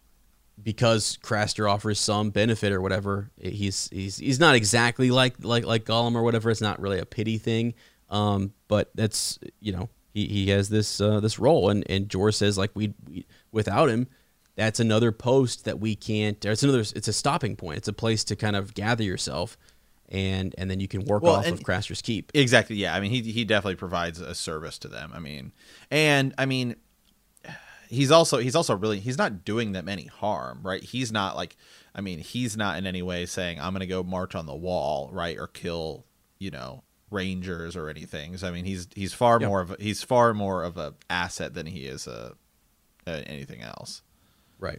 Speaker 1: because Craster offers some benefit or whatever, he's he's he's not exactly like like like Gollum or whatever. It's not really a pity thing. Um, but that's, you know, he, he has this uh, this role, and and Jor says like we, we without him, that's another post that we can't. Or it's another. It's a stopping point. It's a place to kind of gather yourself, and and then you can work
Speaker 2: Well,
Speaker 1: off
Speaker 2: and-
Speaker 1: of Craster's Keep.
Speaker 2: Exactly. Yeah. I mean, he he definitely provides a service to them. I mean, and I mean, he's also he's also really he's not doing them any harm, right? He's not like, I mean, he's not in any way saying I'm going to go march on the wall, right, or kill, you know, rangers or anything. So I mean, he's he's far
Speaker 1: Yeah.
Speaker 2: more of a, he's far more of a asset than he is a, a anything else.
Speaker 1: Right.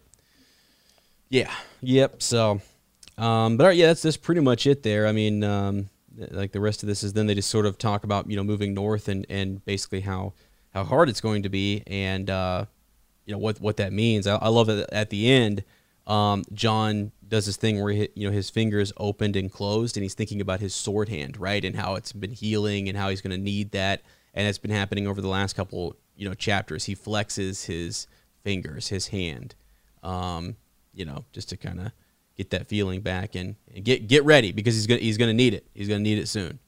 Speaker 1: Yeah. Yep. So, um, but all right, yeah, that's that's pretty much it there. I mean, um, like the rest of this is then they just sort of talk about, you know, moving north and, and basically how, how hard it's going to be and, uh, you know, what, what that means. I, I love it at the end. Um, John does this thing where he, you know, his fingers opened and closed and he's thinking about his sword hand, right? And how it's been healing and how he's going to need that. And it's been happening over the last couple, you know, chapters. He flexes his fingers, his hand, um, you know, just to kind of get that feeling back and, and get, get ready because he's going to, he's going to need it. He's going to need it soon.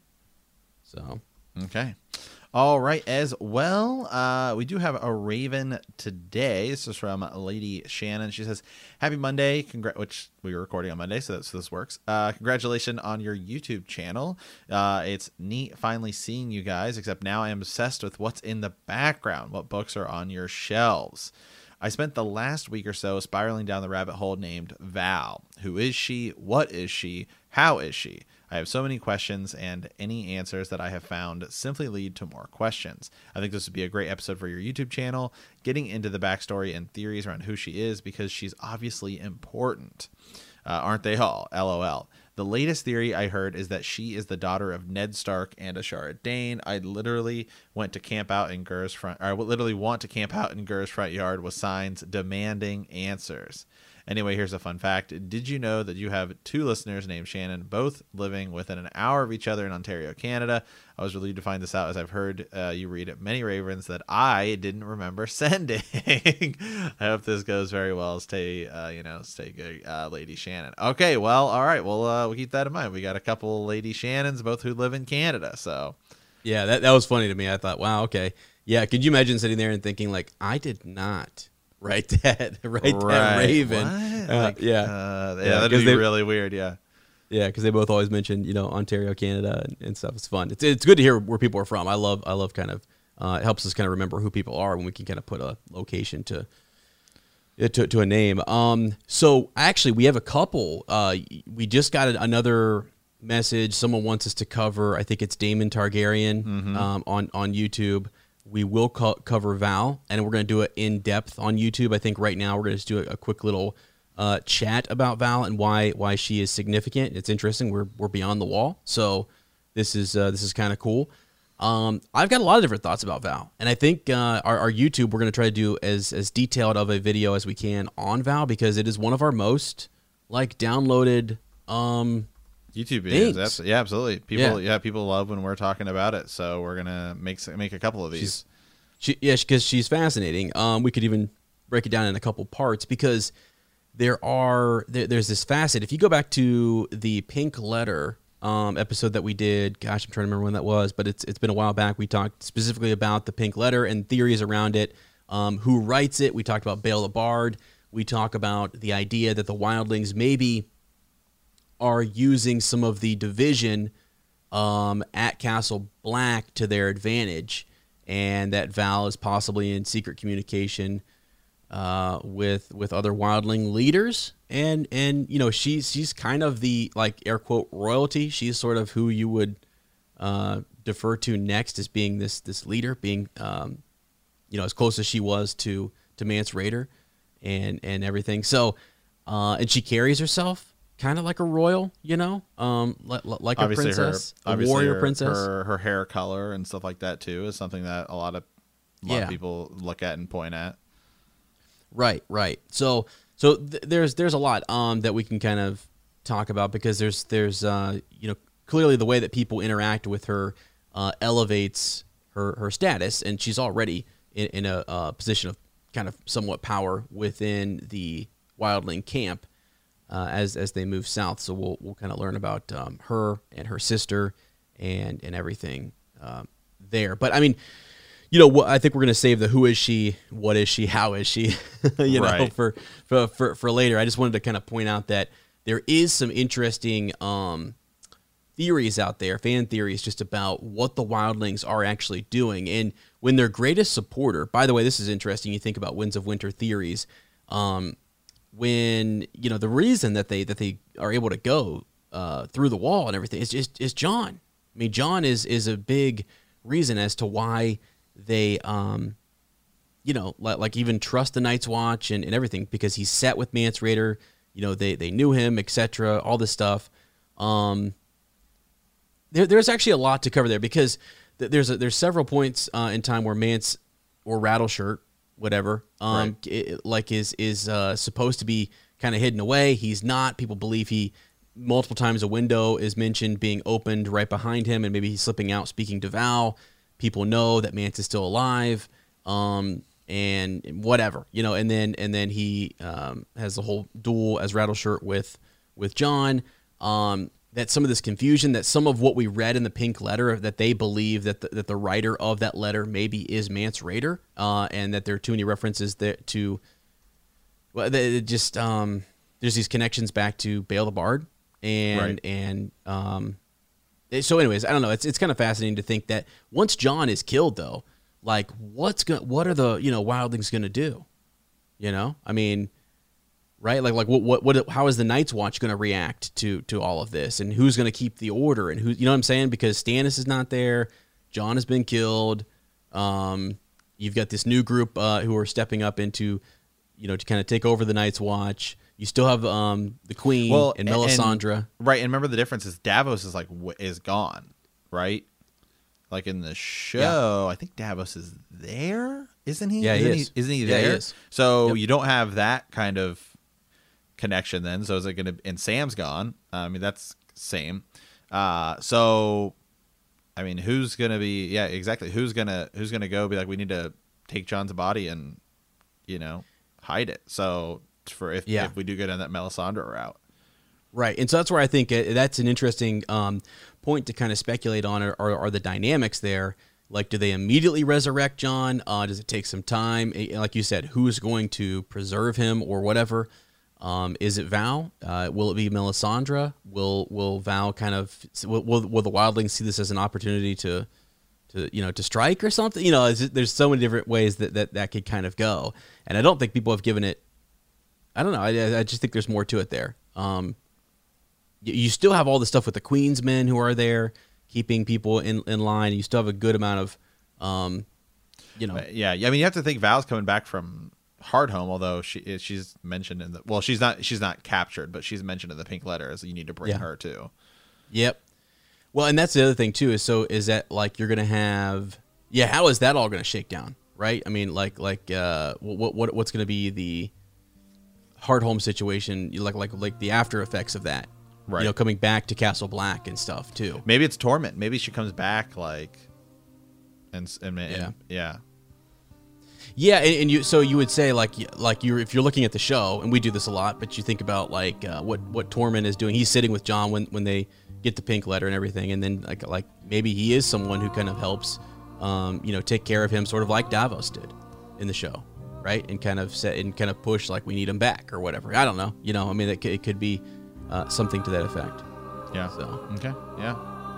Speaker 1: So,
Speaker 2: Okay. All right. As well, uh, we do have a Raven today. This is from Lady Shannon. She says, "Happy Monday!" Congr- which we were recording on Monday, so, that, so this works. Uh, congratulations on your YouTube channel. Uh, it's neat finally seeing you guys. Except now I am obsessed with what's in the background. What books are on your shelves? I spent the last week or so spiraling down the rabbit hole named Val. Who is she? What is she? How is she? I have so many questions, and any answers that I have found simply lead to more questions. I think this would be a great episode for your YouTube channel, getting into the backstory and theories around who she is, because she's obviously important. Uh, aren't they all? LOL. The latest theory I heard is that she is the daughter of Ned Stark and Ashara Dane. I literally went to camp out in Gur's front, or I would literally want to camp out in Gur's front yard with signs demanding answers. Anyway, here's a fun fact. Did you know that you have two listeners named Shannon, both living within an hour of each other in Ontario, Canada? I was relieved to find this out as I've heard uh, you read many Ravens that I didn't remember sending. I hope this goes very well. Stay, uh, you know, stay good, uh, Lady Shannon. Okay, well, all right. Well, uh, we'll keep that in mind. We got a couple Lady Shannons, both who live in Canada, so...
Speaker 1: Yeah, that that was funny to me. I thought, wow, okay. Yeah, could you imagine sitting there and thinking, like, I did not write that, write
Speaker 2: right.
Speaker 1: that Raven.
Speaker 2: What?
Speaker 1: Uh,
Speaker 2: like,
Speaker 1: yeah.
Speaker 2: Uh, yeah,
Speaker 1: yeah,
Speaker 2: that'd be
Speaker 1: they,
Speaker 2: really weird, yeah.
Speaker 1: Yeah, because they both always mentioned, you know, Ontario, Canada, and, and stuff. It's fun. It's it's good to hear where people are from. I love, I love kind of, uh, it helps us kind of remember who people are when we can kind of put a location to to, to a name. Um, so, actually, we have a couple. Uh, we just got another... message. Someone wants us to cover, I think it's Daemon Targaryen mm-hmm. um, on, on YouTube. We will co- cover Val, and we're going to do it in depth on YouTube. I think right now we're going to just do a, a quick little uh, chat about Val and why why she is significant. It's interesting. We're we're beyond the wall, so this is uh, this is kind of cool. Um, I've got a lot of different thoughts about Val, and I think uh, our, our YouTube we're going to try to do as as detailed of a video as we can on Val because it is one of our most like downloaded. Um,
Speaker 2: YouTube videos, that's, yeah, absolutely. People, yeah. yeah, people love when we're talking about it, so we're gonna make make a couple of these.
Speaker 1: She's, she, yeah, because she's fascinating. Um, we could even break it down in a couple parts because there are there, there's this facet. If you go back to the Pink Letter um, episode that we did, gosh, I'm trying to remember when that was, but it's it's been a while back. We talked specifically about the Pink Letter and theories around it. Um, who writes it? We talked about Bael the Bard. We talk about the idea that the Wildlings maybe are using some of the division um, at Castle Black to their advantage, and that Val is possibly in secret communication uh, with with other Wildling leaders, and and you know she's she's kind of the like air quote royalty. She's sort of who you would uh, defer to next as being this this leader, being um, you know as close as she was to to Mance Rayder and and everything. So uh, and she carries herself kind of like a royal, you know, um, like, like a
Speaker 2: obviously
Speaker 1: princess,
Speaker 2: her,
Speaker 1: a warrior
Speaker 2: her,
Speaker 1: princess.
Speaker 2: Her, her hair color and stuff like that too is something that a lot of a lot
Speaker 1: yeah.
Speaker 2: of people look at and point at.
Speaker 1: Right, right. So, so th- there's there's a lot um, that we can kind of talk about because there's there's uh, you know clearly the way that people interact with her uh, elevates her her status, and she's already in, in a uh, position of kind of somewhat power within the Wildling camp. Uh, as as they move south, so we'll we'll kind of learn about um, her and her sister and and everything um, there. But I mean, you know, wh- I think we're gonna save the who is she, what is she, how is she, you right. know, for, for for for later. I just wanted to kind of point out that there is some interesting um, theories out there, fan theories, just about what the Wildlings are actually doing, and when their greatest supporter. By the way, this is interesting. You think about Winds of Winter theories. Um, When you know the reason that they that they are able to go uh, through the wall and everything is just is Jon. I mean, Jon is is a big reason as to why they, um, you know, like, like even trust the Night's Watch and, and everything because he's set with Mance Rayder. You know, they they knew him, et cetera. All this stuff. Um, there there's actually a lot to cover there because th- there's a, there's several points uh, in time where Mance or Rattleshirt. Whatever, um, right. it, like is is uh, supposed to be kind of hidden away. He's not. People believe he multiple times a window is mentioned being opened right behind him, and maybe he's slipping out, speaking to Val. People know that Mance is still alive, um, and whatever, you know. And then and then he um, has the whole duel as Rattleshirt with with Jon. Um, that some of this confusion, that some of what we read in the Pink Letter, that they believe that the, that the writer of that letter maybe is Mance Rayder, uh, and that there are too many references there to, well, they just um, there's these connections back to Bael the Bard, and right. and um, so anyways, I don't know. It's it's kind of fascinating to think that once Jon is killed, though, like what's going, what are the you know Wildlings going to do? You know, I mean. Right, like like what what what? How is the Night's Watch going to react to to all of this, and who's going to keep the order, and who you know what I'm saying? Because Stannis is not there, Jon has been killed. Um, you've got this new group uh, who are stepping up into, you know, to kind of take over the Night's Watch. You still have um the Queen
Speaker 2: well,
Speaker 1: and Melisandre,
Speaker 2: and, right? And remember the difference is Davos is like w- is gone, right? Like in the show, yeah. I think Davos is there, isn't he?
Speaker 1: Yeah,
Speaker 2: isn't
Speaker 1: he is.
Speaker 2: He, isn't he
Speaker 1: yeah,
Speaker 2: there?
Speaker 1: He is.
Speaker 2: So
Speaker 1: yep.
Speaker 2: you don't have that kind of. connection then. So is it going to? And Sam's gone. I mean, that's same. Uh, so, I mean, who's going to be? Yeah, exactly. Who's gonna Who's gonna go? Be like, we need to take John's body and, you know, hide it. So for if
Speaker 1: yeah.
Speaker 2: if we do go down that Melisandre route.
Speaker 1: Right, and so that's where I think it, that's an interesting um, point to kind of speculate on. Are, are, are the dynamics there? Like, do they immediately resurrect John? Uh, does it take some time? Like you said, who's going to preserve him or whatever? Um, is it Val? Uh, will it be Melisandre? Will Will Val kind of will, will will the wildlings see this as an opportunity to to you know to strike or something? You know, it, there's so many different ways that, that that could kind of go, and I don't think people have given it. I don't know. I, I just think there's more to it there. Um, you, you still have all the stuff with the Queen's men who are there, keeping people in, in line. You still have a good amount of, um, you know.
Speaker 2: Yeah, I mean, you have to think Val's coming back from Hardhome, although she she's mentioned in the well, she's not she's not captured, but she's mentioned in the Pink Letter as you need to bring
Speaker 1: yeah.
Speaker 2: her too.
Speaker 1: Yep. Well, and that's the other thing too. Is so is that like you're gonna have yeah? How is that all gonna shake down? Right. I mean, like like uh, what what what's gonna be the Hardhome situation? Like like like the after effects of that. Right. You know, coming back to Castle Black and stuff too.
Speaker 2: Maybe it's Torment. Maybe she comes back like, and and, and
Speaker 1: yeah,
Speaker 2: yeah,
Speaker 1: yeah. And, and you, so you would say like, like you're if you're looking at the show, and we do this a lot, but you think about like uh, what what Torment is doing. He's sitting with John when when they get the Pink Letter and everything, and then like like maybe he is someone who kind of helps, um, you know, take care of him, sort of like Davos did in the show, right? And kind of set and kind of push like we need him back or whatever. I don't know. You know, I mean, it, it could be. Uh, something to that effect.
Speaker 2: Yeah.
Speaker 1: So
Speaker 2: okay. Yeah.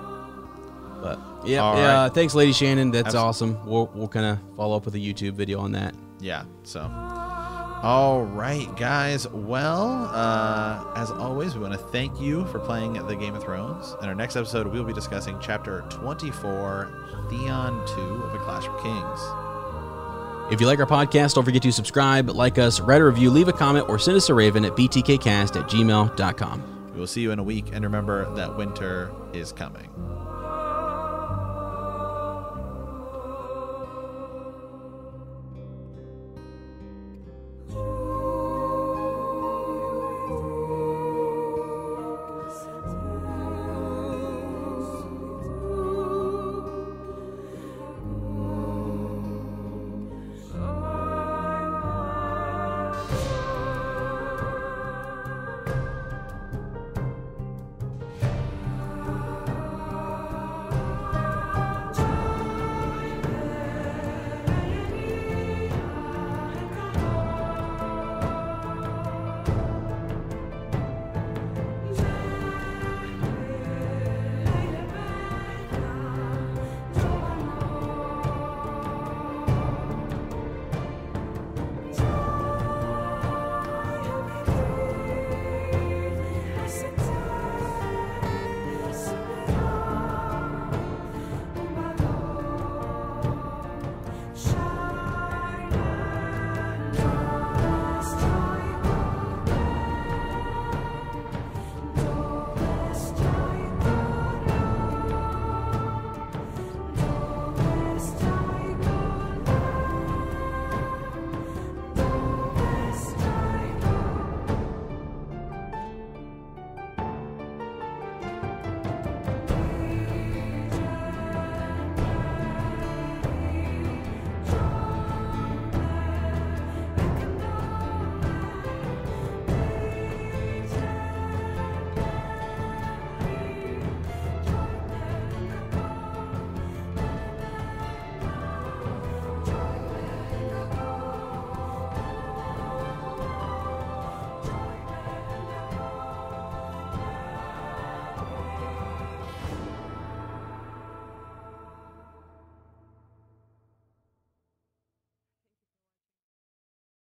Speaker 1: But yeah,
Speaker 2: All
Speaker 1: yeah.
Speaker 2: right.
Speaker 1: Thanks, Lady Shannon. That's
Speaker 2: Absolutely.
Speaker 1: awesome. We'll we'll kind of follow up with a YouTube video on that.
Speaker 2: Yeah. So. All right, guys. Well, uh, as always, we want to thank you for playing the Game of Thrones. In our next episode, we'll be discussing Chapter twenty-four, Theon two of A Clash of Kings.
Speaker 1: If you like our podcast, don't forget to subscribe, like us, write a review, leave a comment, or send us a raven at b t k cast at gmail dot com.
Speaker 2: We will see you in a week, and remember that winter is coming.